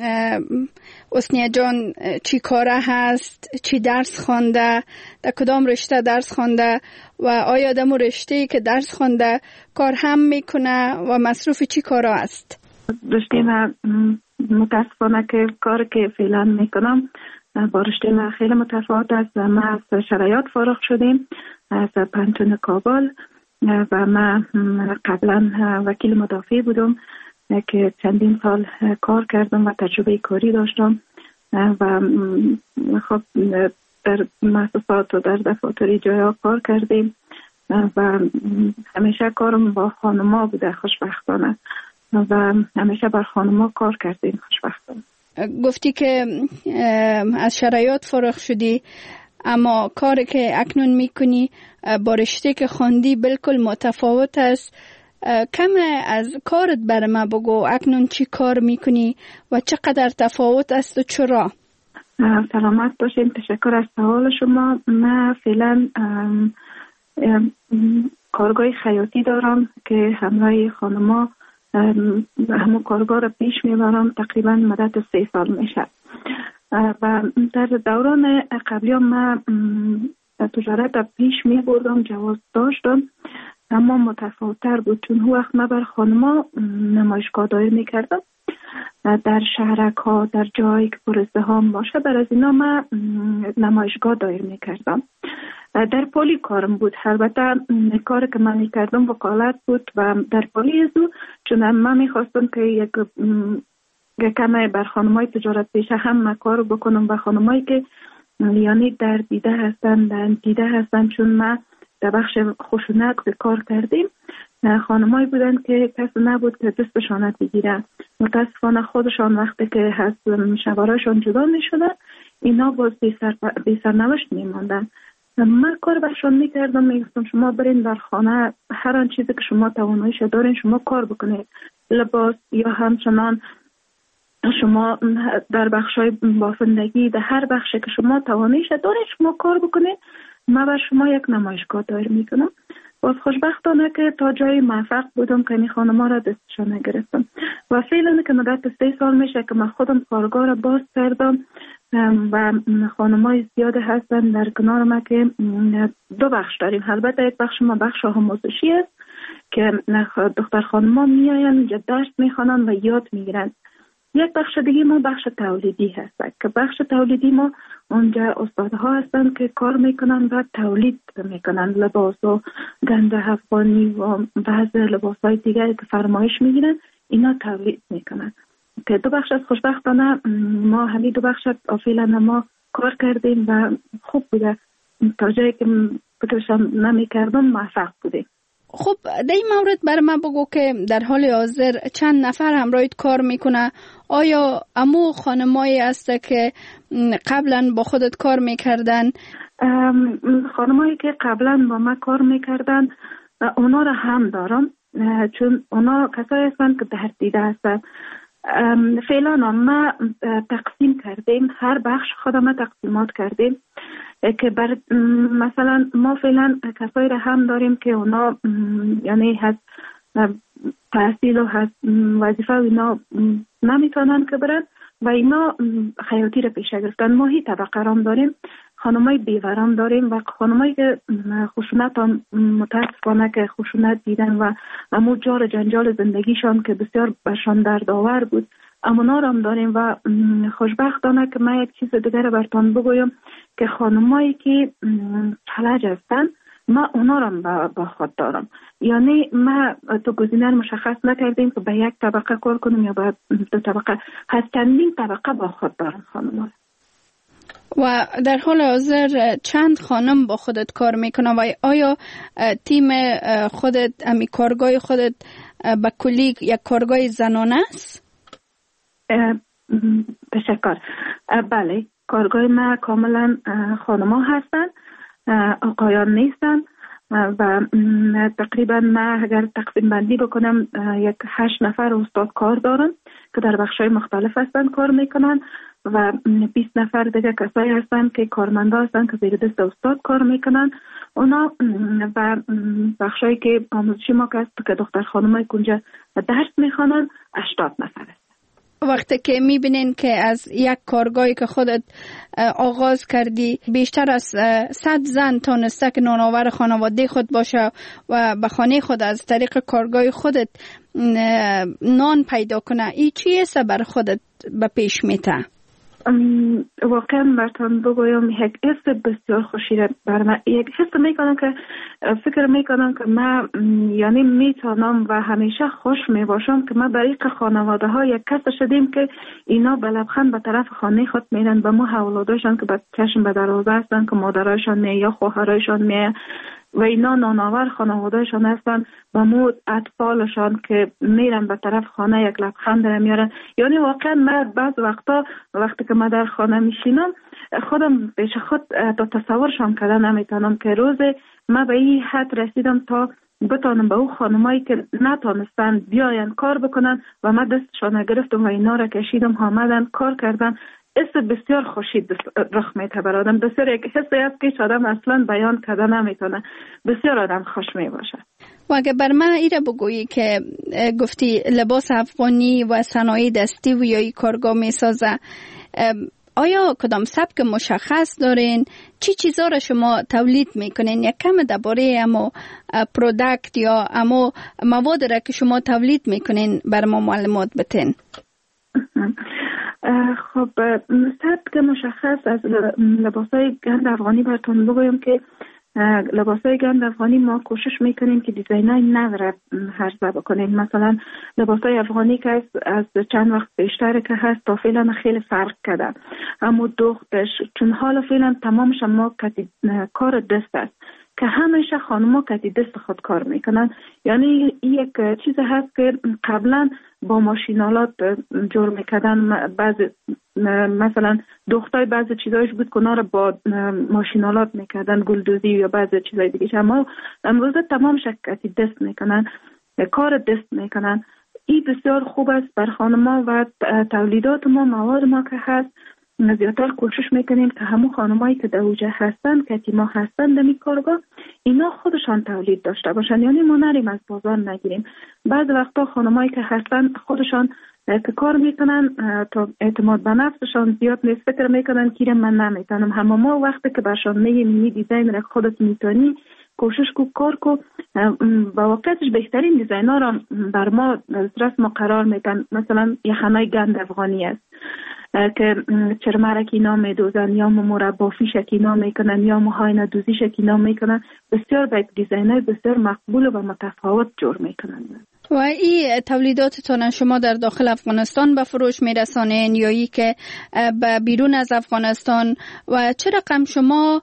حسنی جان چی کاره هست، چی درس خوانده، در کدام رشته درس خوانده و آیا در رشته که درس خوانده کار هم میکنه و مصروف چی کاره است؟ رشته من متاسفانه که کار که فعلا میکنم با رشته من خیلی متفاوت است. من از شرایط فارغ شدیم از پنتون کابل و من قبلا وکیل مدافع بودم که چندین سال کار کردم و تجربه کاری داشتم و خب در مؤسسات و در دفاتر جایا کار کردیم و همیشه کارم با خانما بوده خوشبختانه و همیشه بر خانما کار کردیم خوشبختانه. گفتی که از شرایط فارغ شدی، اما کاری که اکنون میکنی با رشته که خواندی بالکل متفاوت است. کم از کارت بر ما بگو، اکنون چی کار میکنی و چقدر تفاوت است و چرا؟ سلامت باشین، تشکر از سوال شما. من فعلا کارگاه خیاطی دارم که همراه خانما همون کارگاه را پیش میبرم. تقریبا مدت 3 سال میشه و در دوران قبلی من تجارت را پیش میبردم، جواز داشتم، اما متفاوت‌تر بود چون هر وقت من بر خانما نمایشگاه دایر میکردم در شهرک ها، در جایی که پر ازدحام باشه، بر از اینا من نمایشگاه دایر میکردم. در پلی کارم بود. البته کاری که من میکردم وکالت بود و در پلی ازو چون من میخواستم که یک کمی بر خانمای تجارت پیشه هم کار بکنم و خانمایی که یعنی در دیده هستن چون من در بخش خشونت کار کردیم. خانمایی بودن که کسی نبود که دستشان بگیره. متاسفانه خودشان وقتی که از شوهرشان جدا می شدن اینا باز بی سرنوشت می ماندن. من کار برشان می کردم، می گفتم شما برین در خانه هر آن چیزی که شما تواناییش دارین شما کار بکنید، لباس یا همچنان شما در بخشای بافندگی در هر بخشی که شما تواناییش دارین شما کار بکنید. من بر شما یک نمایشگاه دایر میکنم. باز خوشبختانه که تا جای موفق بودم که این خانما را دستشان نگرفتم و فعلا که مدت 3 سال میشه که من خودم کارگاه را باز کردم و خانمای زیاده هستن در کنار ما که 2 بخش داریم. البته یک بخش ما بخش آموزشی است که دختر خانما میاین اینجا درس میخوانن و یاد میگیرن. یک بخش دیگه ما بخش تولیدی هست که بخش تولیدی ما اونجا استادها هستن که کار میکنن و تولید میکنن لباس و گنج افغانی و بعض لباسهای دیگری که فرمایش میگیرن اینا تولید میکنن که 2 بخش از خوشبختانه ما همین 2 بخش فعلا ما کار کردیم و خوب بوده. تا جایی که فکرشم نمیکردم موفق بودیم. خب در این مورد بر من بگو که در حال حاضر چند نفر همراهت کار میکنه؟ آیا امو خانمایی است که قبلا با خودت کار میکردن؟ خانمایی که قبلا با من کار میکردن اونا را هم دارم چون اونا کسایی هستن که در دیده هستن. فعلا ما تقسیم کردیم، هر بخش خودم تقسیمات کردیم که مثلا ما فعلا کسایی را هم داریم که اونا یعنی از تحصیل و از وظیفه و اینا نمیتونن که برن و اینا خیاطی را پیشه گرفتن. ما هی طبقه رام داریم، خانمای بیورام داریم و خانمایی که خشونت متاسفانه که خشونت دیدن و امو جار جنجال زندگیشان که بسیار برشان دردآور بود امونا رام داریم. و خوشبختانه که من یک چیز دیگر برتان بگویم که خانمایی که فلج هستن ما اونا را با خود دارم، یعنی ما تو گزینه مشخص نکردیم که به یک طبقه کار کنیم یا به دو طبقه، هر چندین طبقه با خود دارم خانم. و در حال حاضر چند خانم با خودت کار میکنه و آیا تیم خودت امی کارگاه خودت به کلی یک کارگاه زنانه است؟ تشکر. بله، کارگاه ما کاملا خانما هستن، آقایان نیستن و تقریبا ما اگر تقسیم بندی بکنم یک 8 نفر استاد کار دارم که در بخش‌های مختلف هستن کار میکنن و 20 نفر دیگه کسایی هستن که کارمندا هستن که زیر دست استاد کار میکنن اونا و بخشایی که آموزشی ما که دختر خانمای کنجا درس میخوانن 80 نفر هست. وقتی که میبینین که از یک کارگاهی که خودت آغاز کردی بیشتر از 100 زن تانسته که نانآور خانواده خود باشه و به خانه خود از طریق کارگاه خودت نان پیدا کنه، این چیه بر خودت به پیش میته؟ واقعا براتون بگویم یک حس بسیار خوشی بر من، یک حس میکنم که فکر میکنم که من یعنی میتونم و همیشه خوش میباشم که ما برای خانواده ها یک کس شدیم که اینا به لبخند به طرف خانه خود میرن، به ما اولاداشان که به چشم به دروازه هستن که مادرایشان می یا خواهرایشان می و اینا نانآور خانوادهشان هستن و مو اطفالشان که میرن به طرف خانه یک لبخند میارن. یعنی واقعا من بعض وقتی که من در خانه میشینم خودم پیش خود تا تصورشان کردن نمیتونم که روز من به این حد رسیدم تا بتانم به او خانمایی که نتانستن بیاین کار بکنن و من دستشان گرفتم و اینا را کشیدم آمدن کار کردن. حس بسیار خوشی رخ میده بر آدم، بسیار یک حسی است که آدم اصلا بیان کرده نمیتونه، بسیار آدم خوش میباشه. و اگه بر من ایره بگویی که گفتی لباس افغانی و صنایع دستی و یا کارگاه میسازه، آیا کدام سبک مشخص دارین؟ چی چیزا را شما تولید میکنین؟ یک کم درباره امو پروداکت یا امو مواد را که شما تولید میکنین بر ما معلومات بتین. خب سبک مشخص از لباسای گند افغانی براتون بگویم که لباسای گند افغانی ما کوشش میکنیم که دیزاینای نو را عرضه بکنیم. مثلا لباسای افغانی که از چند وقت بیشتر که هست تا فعلا خیلی فرق کرده، اما دختش چون حالا فعلا تمامش ما کار دست است که همیشه خانم‌ها کتی دست خود کار میکنن. یعنی یک چیز هست که قبلا با ماشینالات جور میکردن، مثلا دختای بعضی چیزایش بود که اونا رو با ماشینالات میکردن، گلدوزی یا بعضی چیزای دیگه، اما امروز تمام شکتی دست میکنن، کار دست میکنن. این بسیار خوب است بر خانم‌ها و تولیدات ما، مواد ما که هست زیادتر کوشش میکنیم که همون خانمایی که در اوجه هستن که ما هستن در این کارگاه اینا خودشان تولید داشته باشن، یعنی ما نریم از بازار نگیریم. بعض وقتا خانمایی که هستن خودشان که کار میکنن تا اعتماد به نفسشان زیاد نیست، فکر میکنن که من نمیتونم، همه ما وقتی که برشان میگیم دیزاین را خودت میتونی کوشش کو کار کو با واقعیتش بهترین دیزاین‌ها را بر ما دسترس ما قرار میدن. مثلا یخنای گند افغانی است که چرمرک اینا میدوزن یا مربا فیشک اینا میکنن یا موهای ندوزیشک اینا میکنن، بسیار به دیزاین‌های بسیار مقبول و متفاوت جور میکنن. و این تولیداتتون شما در داخل افغانستان به فروش میرسانین یا ای که به بیرون از افغانستان؟ و چه رقم شما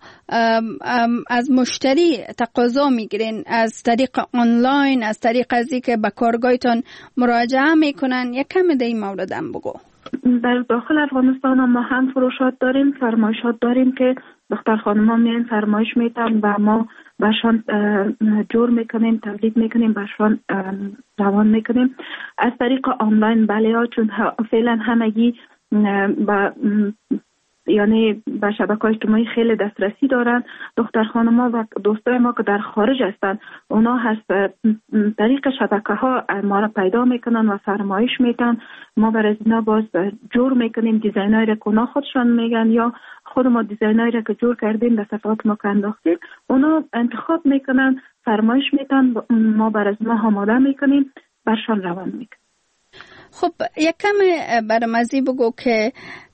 از مشتری تقاضا میگیرین؟ از طریق آنلاین، از طریق از ای که به کارگاهتون مراجعه میکنن؟ یک کم در این مورد هم بگو. در داخل افغانستان ما هم فروشات داریم، فرمایشات داریم که دختر خانم‌ها میان فرمایش میتن و ما برشان جور میکنیم، تولید میکنیم، برشان روان میکنیم. از طریق آنلاین بله ها، چون فعلا همگی با یعنی به شبکه‌های اجتماعی خیلی دسترسی دارن. دختر خانم‌ها و دوستای ما که در خارج هستن اونا هست طریق شبکه‌ها ما را پیدا میکنن و فرمایش میدن. ما برای اینا باز جور میکنیم، دیزاینایی را که اونا خودشان میگن یا خود ما دیزاینایی را که جور کردیم در صفحات ما که انداختیم اونا انتخاب میکنن، فرمایش میدن، ما برای اینا آماده میکنیم، برشان روان میکنیم. خب یک کم برام ازی بگو که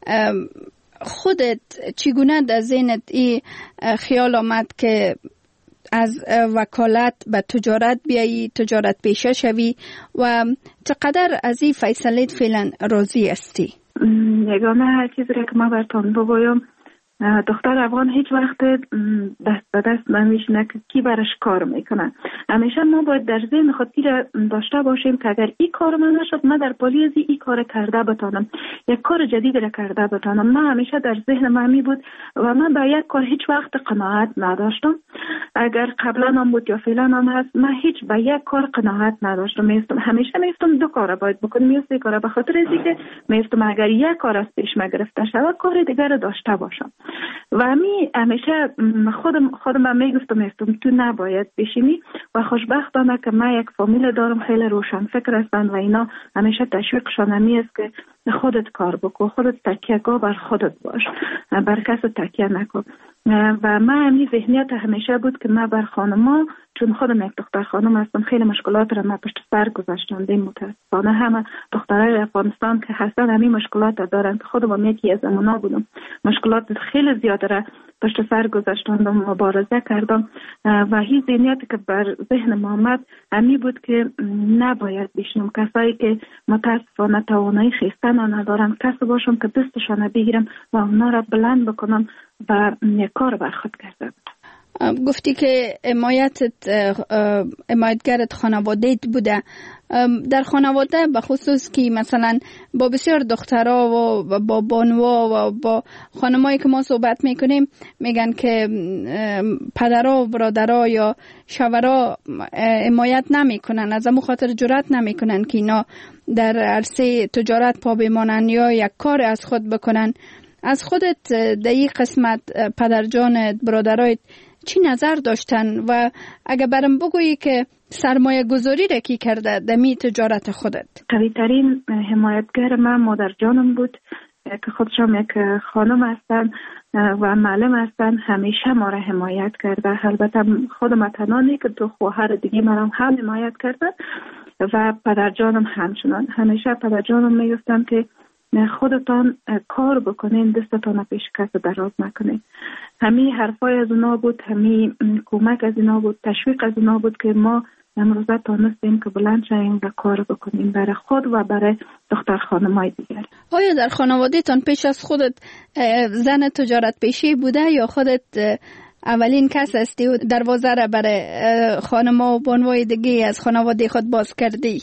خودت چگونه در ذهنت این خیال آمد که از وکالت به تجارت بیایی، تجارت پیشه شوی و چقدر از این فیصله فعلا راضی هستی؟ یگانه چیزی که ما براتون بگویم، دختر افغان هیچ وقت دست به دست نمیشینه که کی برش کار میکنه. همیشه ما باید در ذهن خود داشته باشیم که اگر این کار من نشد من در پالیز این کار کرده بتانم، یک کار جدید را کرده بتانم. من همیشه در ذهن من می بود و من به یک کار هیچ وقت قناعت نداشتم. اگر قبلا هم بود یا فعلا هم هست، من هیچ به یک کار قناعت نداشتم. همیشه میستم دو کار باید بکنم یا سه کار، به خاطر اینکه میستم اگر یک کار از پیش گرفته شود کار دیگر را داشته باشم. و همیشه خودم میگفتم تو نباید بشینی و خوشبختانه که من یک فامیل دارم خیلی روشن فکر هستن و اینا همیشه تشویقشان همی است که خودت کار بکن، خودت تکیه‌گاه بر خودت باش، بر کس تکیه نکن. و من همین ذهنیت همیشه بود که من بر خانما، چون خودم یک دختر خانم هستم، خیلی مشکلات را من پشت سر گذاشتم. متاسفانه همه دخترای افغانستان که هستن همین مشکلات دارن که خودم یکی از اونا بودم. مشکلات خیلی زیاده را پشت سر گذاشتم، مبارزه کردم و هیچ ذهنیتی که بر ذهن ما آمد همین بود که نباید بشنم کسایی که متاسفانه توانایی خیستن ندارن، کسی باشم که دستشان بگیرم و اونا را بلند بکنم و یک کار بر خود کردم. گفتی که حمایتگرت خانواده‌ت بوده. در خانواده به خصوص که مثلا با بسیار دخترها و با بانوا و با خانمایی که ما صحبت میکنیم میگن که پدرها و برادرها یا شوهرها حمایت نمیکنن، از همون خاطر جرأت نمیکنن که اینا در عرصه تجارت پا بمانن یا یک کار از خود بکنن. از خودت در این قسمت پدرجانت، برادرایت چی نظر داشتن و اگه برام بگویی که سرمایه گذاری را کی کرده دمی تجارت خودت؟ قوی ترین حمایتگر من مادر جانم بود که خودشم یک خانم هستن و معلم هستن. همیشه ما را حمایت کرده. البته خودم تنانی که دو خواهر دیگه مرا هم حمایت کردن و پدر جانم همچنان. همیشه پدر جانم میگفتن که خودتان کار بکنین، دستتان پیش کس دراز نکنین. همین حرفای از اونا بود، همین کمک از اونا بود، تشویق از اونا بود که ما امروزه تانستیم که بلند شویم و کار بکنیم برای خود و برای دختر خانمای دیگر. آیا در خانواده تان پیش از خودت زن تجارت پیشی بوده یا خودت اولین کس هستی و دروازه را برای خانما و بانوای دیگه از خانواده خود باز کردی؟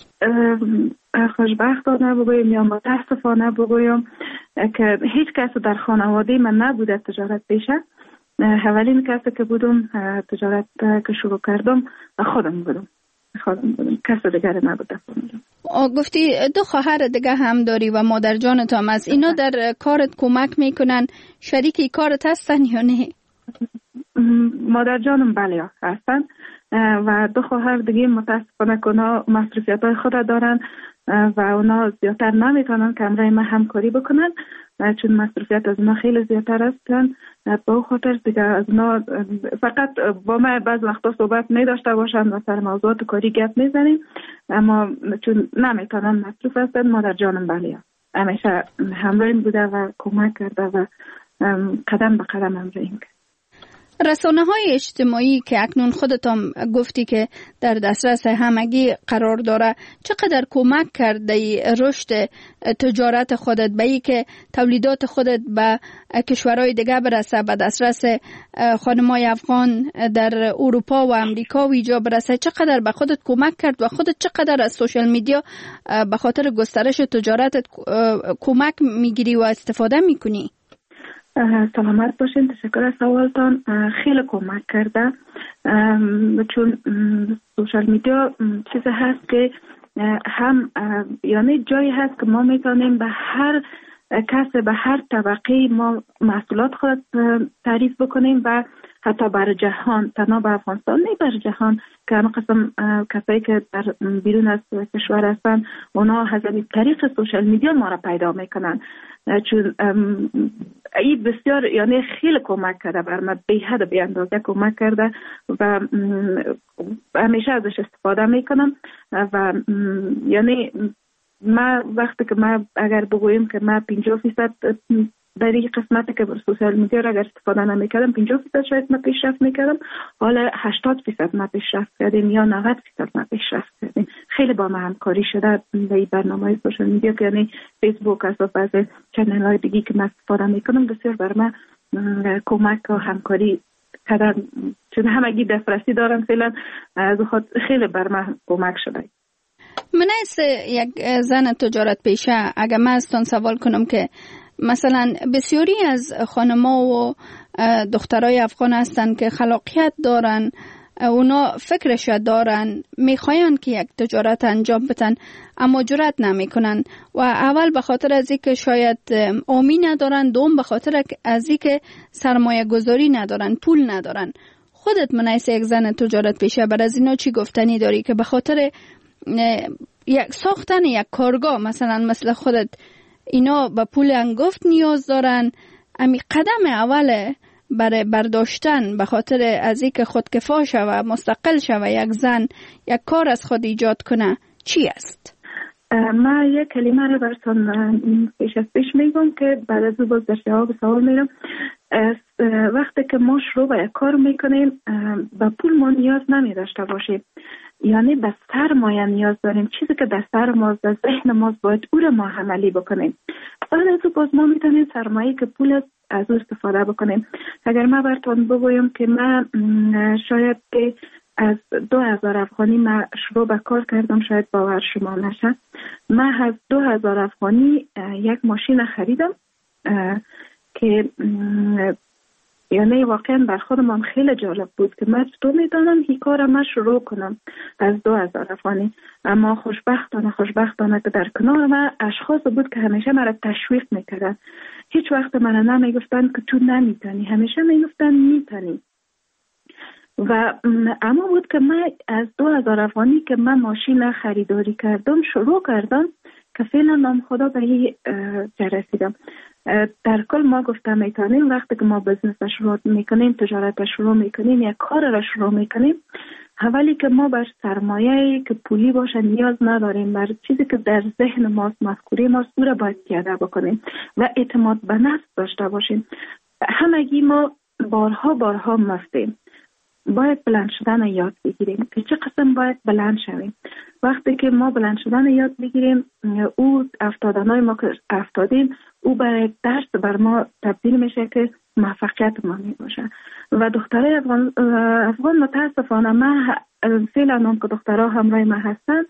خوشبختانه بگویم یا متاسفانه بگویم که هیچ کس در خانواده من نبوده تجارت پیشه. اولین کسی که بودم تجارت که شروع کردم خودم بودم. کس دیگر نبوده. گفتی دو خواهر دیگه هم داری و مادر جانت هم از اینا در کارت کمک میکنن، شریکی کارت هستن یا نه؟ مادر جانم بله هستن و دو خواهر دیگه متاسفانه که اونا مصروفیت‌های خود دارن و اونا زیادتر نمیتونن که همراه من همکاری بکنن چون مصروفیت از اونا خیلی زیادتر هستن. با خاطر دیگه از اونا فقط با من بعض وقتا صحبت میداشته باشن و سر موضوعات کاری گپ میزنیم، اما چون نمیتونن مصروف هستن مادر جانم بله همیشه همراهیم بوده و کمک کرده و قدم به قدم همراهیم کرد. رسانه‌های اجتماعی که اکنون خودت هم گفتی که در دسترس همگی قرار داره چقدر کمک کرده رشد تجارت خودت به ای که تولیدات خودت به کشورهای دیگه برسه، به دسترس خانمای افغان در اروپا و امریکا و اینجا برسه؟ چقدر به خودت کمک کرد و خودت چقدر از سوشال میدیا به خاطر گسترش تجارتت کمک میگیری و استفاده میکنی؟ سلامت باشین. تشکر از سوالتان. خیلی کمک کرده چون سوشال میدیا چیزی هست که هم یعنی جایی هست که ما میتونیم به هر کسب به هر طبقه ما محصولات خود تعریف بکنیم و حتی بر جهان، تنها به افغانستان نه، بر جهان که همه قسم کسایی که در بیرون از کشور هستن اونا از طریق سوشال میدیا ما را پیدا میکنن، چون این بسیار یعنی خیلی کمک کرده بر ما، به حد به اندازه کمک کرده و همیشه ازش استفاده میکنم و یعنی ما وقتی که ما اگر بگوییم که ما 50% در این قسمتی که بر سوشال میدیا را اگر استفاده نمیکردم 50% شاید ما پیشرفت میکردم، حالا 80% ما پیشرفت کردیم یا 90% ما پیشرفت کردیم. خیلی با ما همکاری شده در این برنامه سوشال میدیا که یعنی فیسبوک از بعض چنل های دیگی که من استفاده میکنم بسیار بر من کمک و همکاری کردن، چون همگی دسترسی دارن فعلا، از خود خیلی بر من کمک شده. من از یک زن تجارت پیشه اگر من ازتون سوال کنم که مثلا بسیاری از خانم‌ها و دخترای افغان هستن که خلاقیت دارن، اونا فکرش دارن، میخواین که یک تجارت انجام بدن اما جرأت نمیکنن و اول به خاطر از اینکه شاید آمی ندارن، دوم به خاطر از اینکه سرمایه گذاری ندارن، پول ندارن. خودت منیس یک زن تجارت پیشه بر از اینا چی گفتنی داری که به خاطر یک ساختن یک کارگاه مثل خودت اینا به پول انگفت نیاز دارن؟ امی قدم اوله برای برداشتن به خاطر از اینکه خودکفا شوه، مستقل شوه، یک زن یک کار از خود ایجاد کنه چی است؟ ما یک کلمه رو براتون پیش میگم که بعد از باز در جواب سوال میرم. وقتی که ما شروع به یک کار میکنیم به پول ما نیاز نمی داشته باشیم، یعنی به سرمایه نیاز داریم، چیزی که در سر ماست، در ذهن ماست، باید او رو ما عملی بکنیم. بعد از باز ما میتونیم سرمایه که پول از او استفاده بکنیم. اگر ما براتون بگویم که من شاید از 2000 افغانی من شروع به کار کردم، شاید باور شما نشه، من از 2000 افغانی یک ماشین خریدم که یعنی واقعا بر خودم خیلی جالب بود که من چطور میدانم این کار من شروع کنم از 2000 افغانی. اما خوشبختانه که در کنار من اشخاص بود که همیشه مرا تشویق میکردن، هیچ وقت من نمیگفتن که تو نمیتونی، همیشه میگفتن میتونی. و اما بود که من از 2000 افغانی که من ماشین خریداری کردم شروع کردم که فعلا نام خدا به این رسیدم. در کل ما گفتم میتونیم وقتی که ما بزنس شروع میکنیم، تجارت شروع میکنیم، یک کار را شروع میکنیم، اولی که ما بر سرمایه که پولی باشه نیاز نداریم، بر چیزی که در ذهن ماست، مفکوره ماست، او را باید پیاده بکنیم و اعتماد به نفس داشته باشیم. همگی ما بارها مفتیم، باید بلند شدن یاد بگیریم که چه قسم باید بلند شویم. وقتی که ما بلند شدن یاد بگیریم، او افتادنهای ما که افتادیم او برای درس بر ما تبدیل میشه که موفقیت ما می باشه. و دخترای افغان متاسفانه من فعلا هم که دخترها همراه ما هستن،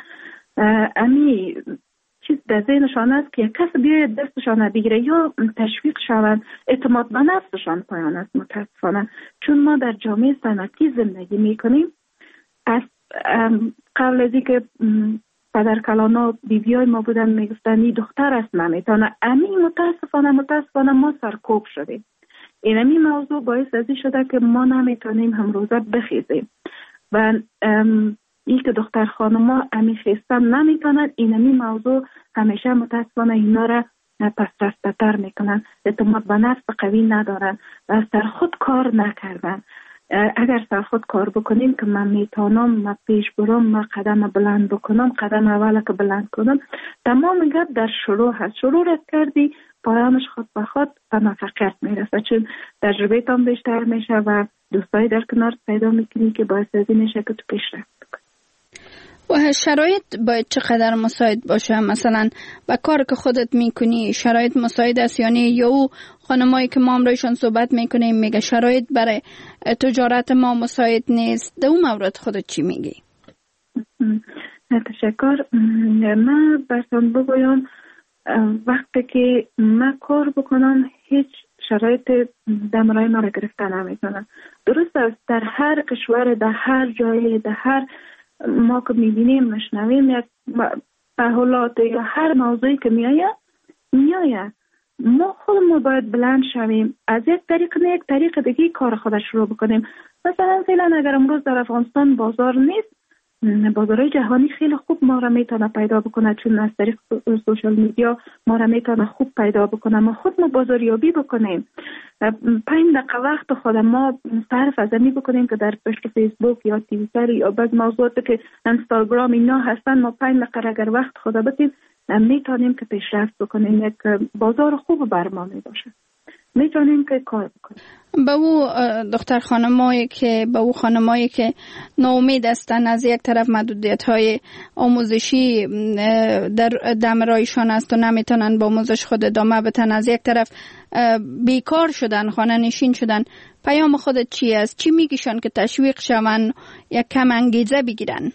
امی چیز در ذهنشان است که یک کس بیاید دستشان بگیره یا تشویق شوند، اعتماد به نفسشان پایان است متاسفانه. چون ما در جامعه صنعتی زندگی میکنیم، از قبل از اینکه پدر کلانا بیبیای ما بودن میگفتن این دختر است نمیتونه، امی متاسفانه ما سرکوب شدیم. این امی موضوع باعث ازی شده که ما نمیتونیم هم روزه بخیزیم و این که دختر خانما امی خیستن نمیتونن، این امی موضوع همیشه متاسفانه اینا را پس رفتتر میکنن، اعتماد به نفس قوی ندارن و از سر خود کار نکردن. اگر سر خود کار بکنیم که من میتونم، من پیش برم، من قدم بلند بکنم، قدم اولا که بلند کنم، تمام گپ در شروع هست. شروع رد کردی پایانش خود به خود به موفقیت میرسه، چون تجربه تام بیشتر میشه و دوستایی در کنار پیدا میکنی که باعث ازی میشه که تو پیشرفت بکنی. و شرایط باید چقدر مساعد باشه؟ مثلا با کار که خودت میکنی شرایط مساعد است یا او خانمایی که ما امروزشان صحبت میکنیم میگه شرایط برای تجارت ما مساعد نیست؟ در اون مورد خودت چی میگی؟ تشکر. من براتون بگویم وقتی که من کار بکنم هیچ شرایط دمرای ما را گرفتن نمیتونم. درست است در هر کشور، در هر جای، در هر ما که میبینیم مشنویم یک تحولات یا هر موضوعی که میآید ما خودمون باید بلند شویم، از یک طریق نه یک طریق دیگه کار خود شروع بکنیم. مثلا فعلا اگر امروز در افغانستان بازار نیست، بازارهای جهانی خیلی خوب ما را میتونه پیدا بکنه، چون از طریق سوشال میدیا ما را میتونه خوب پیدا بکنه. ما خود ما بازاریابی بکنیم، 5 دقیقه وقت خود ما صرف از این بکنیم که در پشت فیسبوک یا توییتر یا بعض موضوعاتی که اینستاگرام اینا هستن، ما 5 دقیقه اگر وقت خود بدیم میتونیم که پیشرفت بکنیم. یک بازار خوب بر ما میباشه، میتونیم که کار بکنیم. به او دختر خانمایی که ناامید هستن، از یک طرف محدودیت‌های آموزشی در دمرایشان است و نمیتونن با آموزش خود ادامه بدن، از یک طرف بیکار شدن، خانه نشین شدن، پیام خودت چی است؟ چی میگیشن که تشویق شون یا کم انگیزه بگیرن؟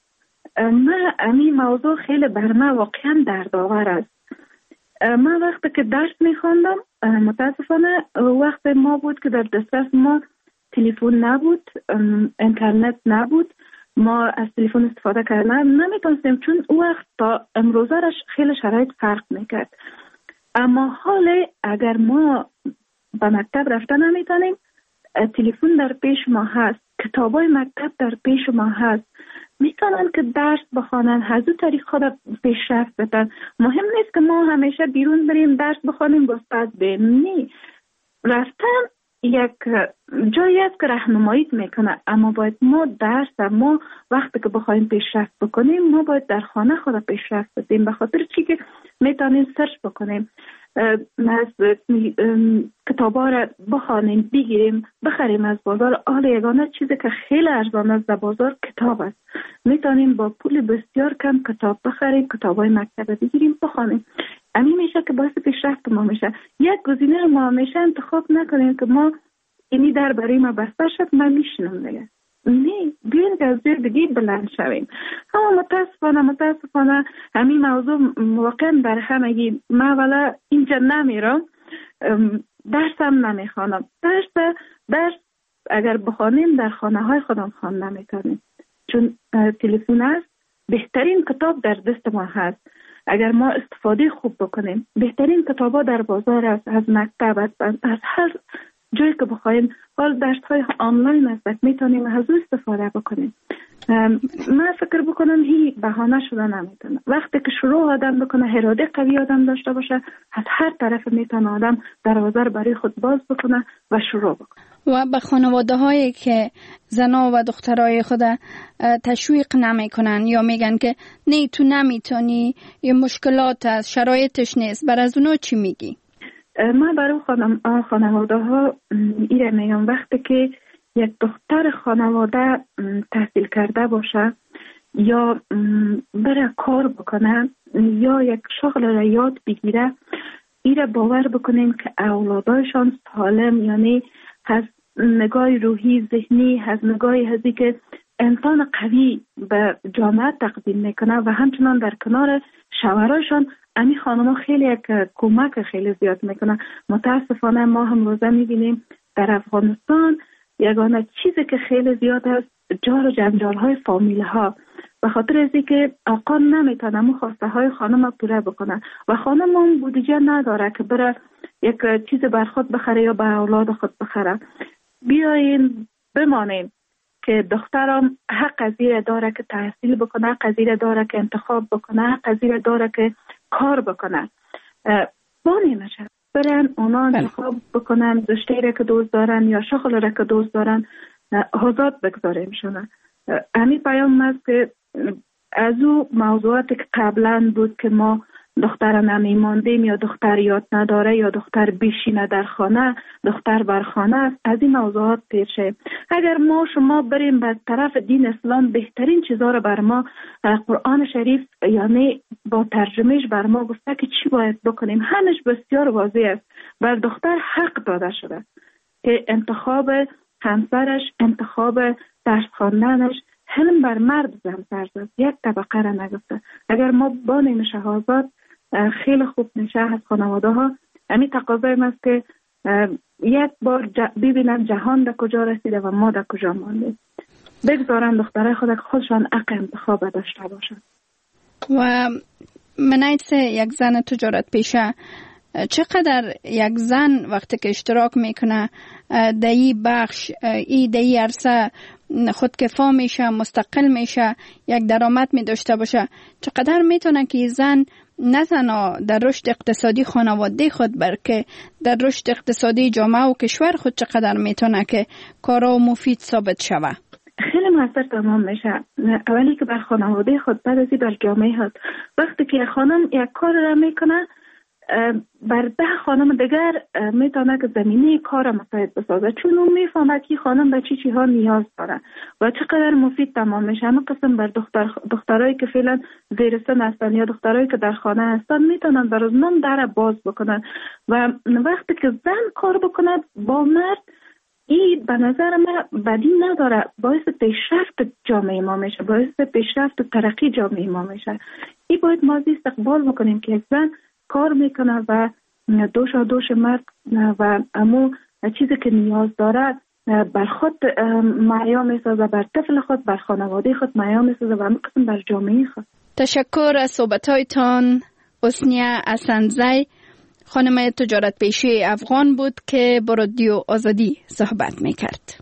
این موضوع خیلی بر من واقعا دردآور است. من وقتی که درس میخواندم، متاسفانه وقت ما بود که در دسترس ما تلفن نبود، اینترنت نبود، ما از تلفن استفاده کردن نمیتونستیم، چون او وقت تا امروزه خیلی شرایط فرق میکرد. اما حالا اگر ما به مکتب رفتن نمیتونیم، تلفن در پیش ما هست، کتابای مکتب در پیش ما هست، میتونن که درس بخوانن، از اون طریق خود پیشرفت بدن. مهم نیست که ما همیشه بیرون بریم درس بخوانیم و استاد بیم، نه، رفتن یک جایی است که راهنماییت میکنه. اما باید ما وقتی که بخوایم پیشرفت بکنیم، ما باید در خانه خود پیشرفت بدیم، به خاطر چی که میتونیم سرچ بکنیم، از کتابا را بخوانیم، بگیریم، بخریم از بازار. یگانه چیزی که خیلی ارزان است در بازار کتاب است. میتونیم با پول بسیار کم کتاب بخریم، کتابای مکتب بگیریم، بخوانیم. همین میشه که باعث پیشرفت ما میشه. یک گزینه ما همیشه انتخاب نکنیم که ما اینی در برای ما بسته شد من میشنم دیگه. نه، بیاین که از دیگه بلند شویم. اما متاسفانه همین موضوع واقعا در همگی. من ولی اینجا نمیرم، درسم نمیخوانم. درس اگر بخوانیم در خانه های خودم خوان نمیتونیم، چون تلفن است. بهترین کتاب در دست ما هست اگر ما استفاده خوب بکنیم. بهترین کتابا در بازار است، از مکتب، از هر جایی که بخوایم. حال درس‌های آنلاین است، میتونیم از او استفاده بکنیم. من فکر بکنم هی بهانه شده نمیتونه. وقتی که شروع آدم بکنه، اراده قوی آدم داشته باشه، از هر طرف میتونه آدم دروازه رو برای خود باز بکنه و شروع بکنه. و به خانواده هایی که زنا و دخترای خود تشویق نمی کنن یا میگن که نه تو نمیتونی، یه مشکلات هست، شرایطش نیست، بر از اونو چی میگی؟ من برای خانواده ها ایره میگم، وقتی که یک دختر خانواده تحصیل کرده باشه یا بره کار بکنه یا یک شغل را یاد بگیره، ایره باور بکنین که اولادایشان سالم، یعنی از نگاه روحی ذهنی، از نگاه هزی که انسان قوی به جامعه تقدیم میکنه و همچنان در کنار شوهرایشان امی خانم خیلی یک کمک خیلی زیاد میکنه. متاسفانه ما هم روزه میبینیم در افغانستان یگانه چیزی که خیلی زیاد است جار و جنجال های فامیل ها، به خاطر ازی که آقا نمیتونه مو خواسته های خانم پوره بکنه و خانم هم بودجه نداره که بره یک چیز بر خود بخره یا بر اولاد خود بخره. بیاین بمانیم که دخترم حق از این داره که تحصیل بکنه، حق از این داره که انتخاب بکنه، حق از این داره که کار بکنه. بانی نشه برن اونا انتخاب بکنن، رشته را که دوست دارن یا شغل را که دوست دارن، آزاد بگذاریم شونه. همین پیام است که از او موضوعاتی که قبلا بود که ما دختر نمیماندیم یا دختر یاد نداره یا دختر بیشینه در خانه، دختر بر خانه است، از این موضوعات پیشه. اگر ما شما بریم به طرف دین اسلام، بهترین چیزا رو بر ما قرآن شریف یعنی با ترجمهش بر ما گفته که چی باید بکنیم. همش بسیار واضح است. بر دختر حق داده شده که انتخاب همسرش، انتخاب درس خواندنش هم بر مرد زن فرض است. یک طبقه را نگفته. اگر ما بانیم شهازاد خیلی خوب میشه از خانواده ها. همین تقاضای است که یک بار ببینن جهان در کجا رسیده و ما در کجا ماندیم. بگذارن دخترای خودشان حق انتخاب داشته باشن. و منایت یک زن تجارت پیشه چقدر یک زن وقتی که اشتراک میکنه در این بخش در این عرصه خودکفا میشه، مستقل میشه، یک درآمد می داشته باشه، چقدر میتونه که زن نه تنها در رشد اقتصادی خانواده خود بلکه در رشد اقتصادی جامعه و کشور خود چقدر میتونه که کارا مفید ثابت شوه؟ خیلی موثر تمام میشه. اولی که بر خانواده خود، بعد ازی بر جامعه خود. وقتی که خانم یک کار را میکنه بر 10 خانم دیگر میتونه که زمینه کار مساعد بسازه، چون اون میفهمه که خانم به چی ها نیاز داره و چقدر مفید تمام میشه. همه قسم بر دخترایی که فعلا زیر سن هستن یا دخترایی که در خانه هستن میتونن بر اونم در باز بکنن و وقتی که زن کار بکنه با مرد، این به نظر من بدی نداره، باعث پیشرفت جامعه ما میشه، باعث پیشرفت و ترقی جامعه ما میشه. این باید ما استقبال بکنیم که زن کار میکنه و دوش مرد و امو چیزی که نیاز داره بر خود معیا میسازه، بر طفل خود، بر خانواده خود معیا میسازه و همه قسم بر جامعه خود. تشکر از صحبت‌هایتان. حسنیه اسندزی، خانم تجارت پیشه افغان بود که با رادیو آزادی صحبت میکرد.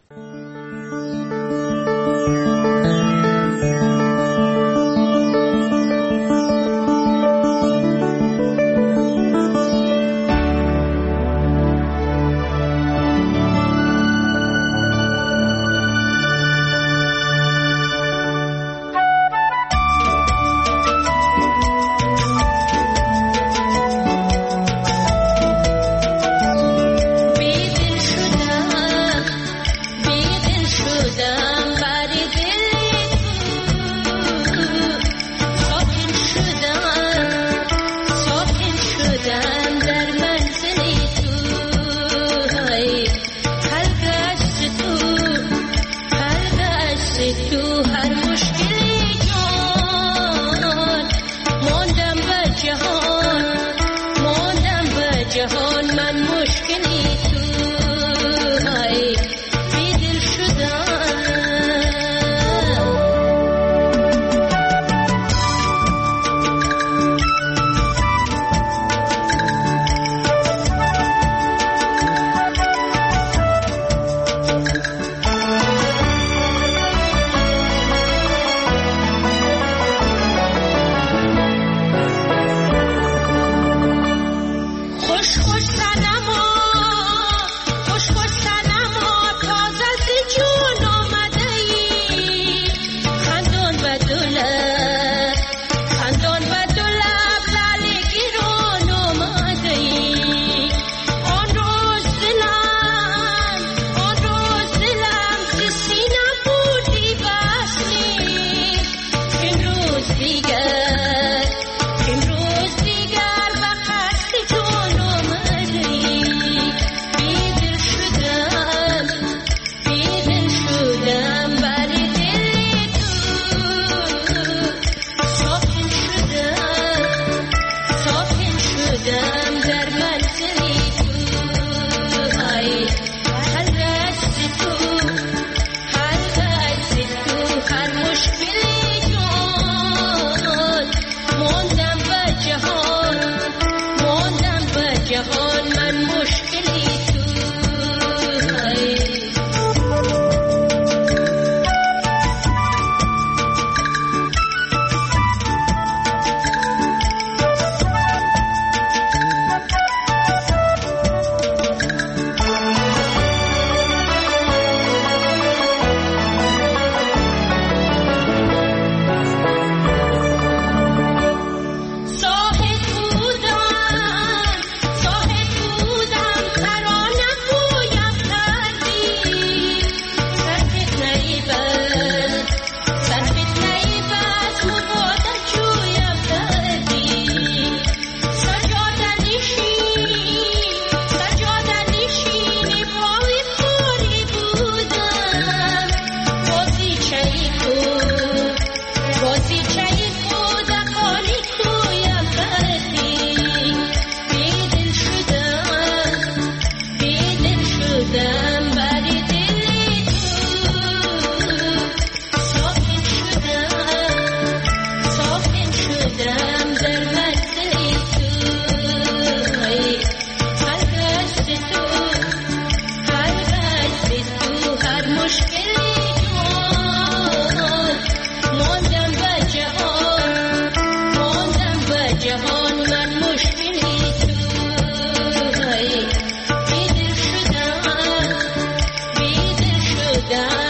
بیدل بیدر شدم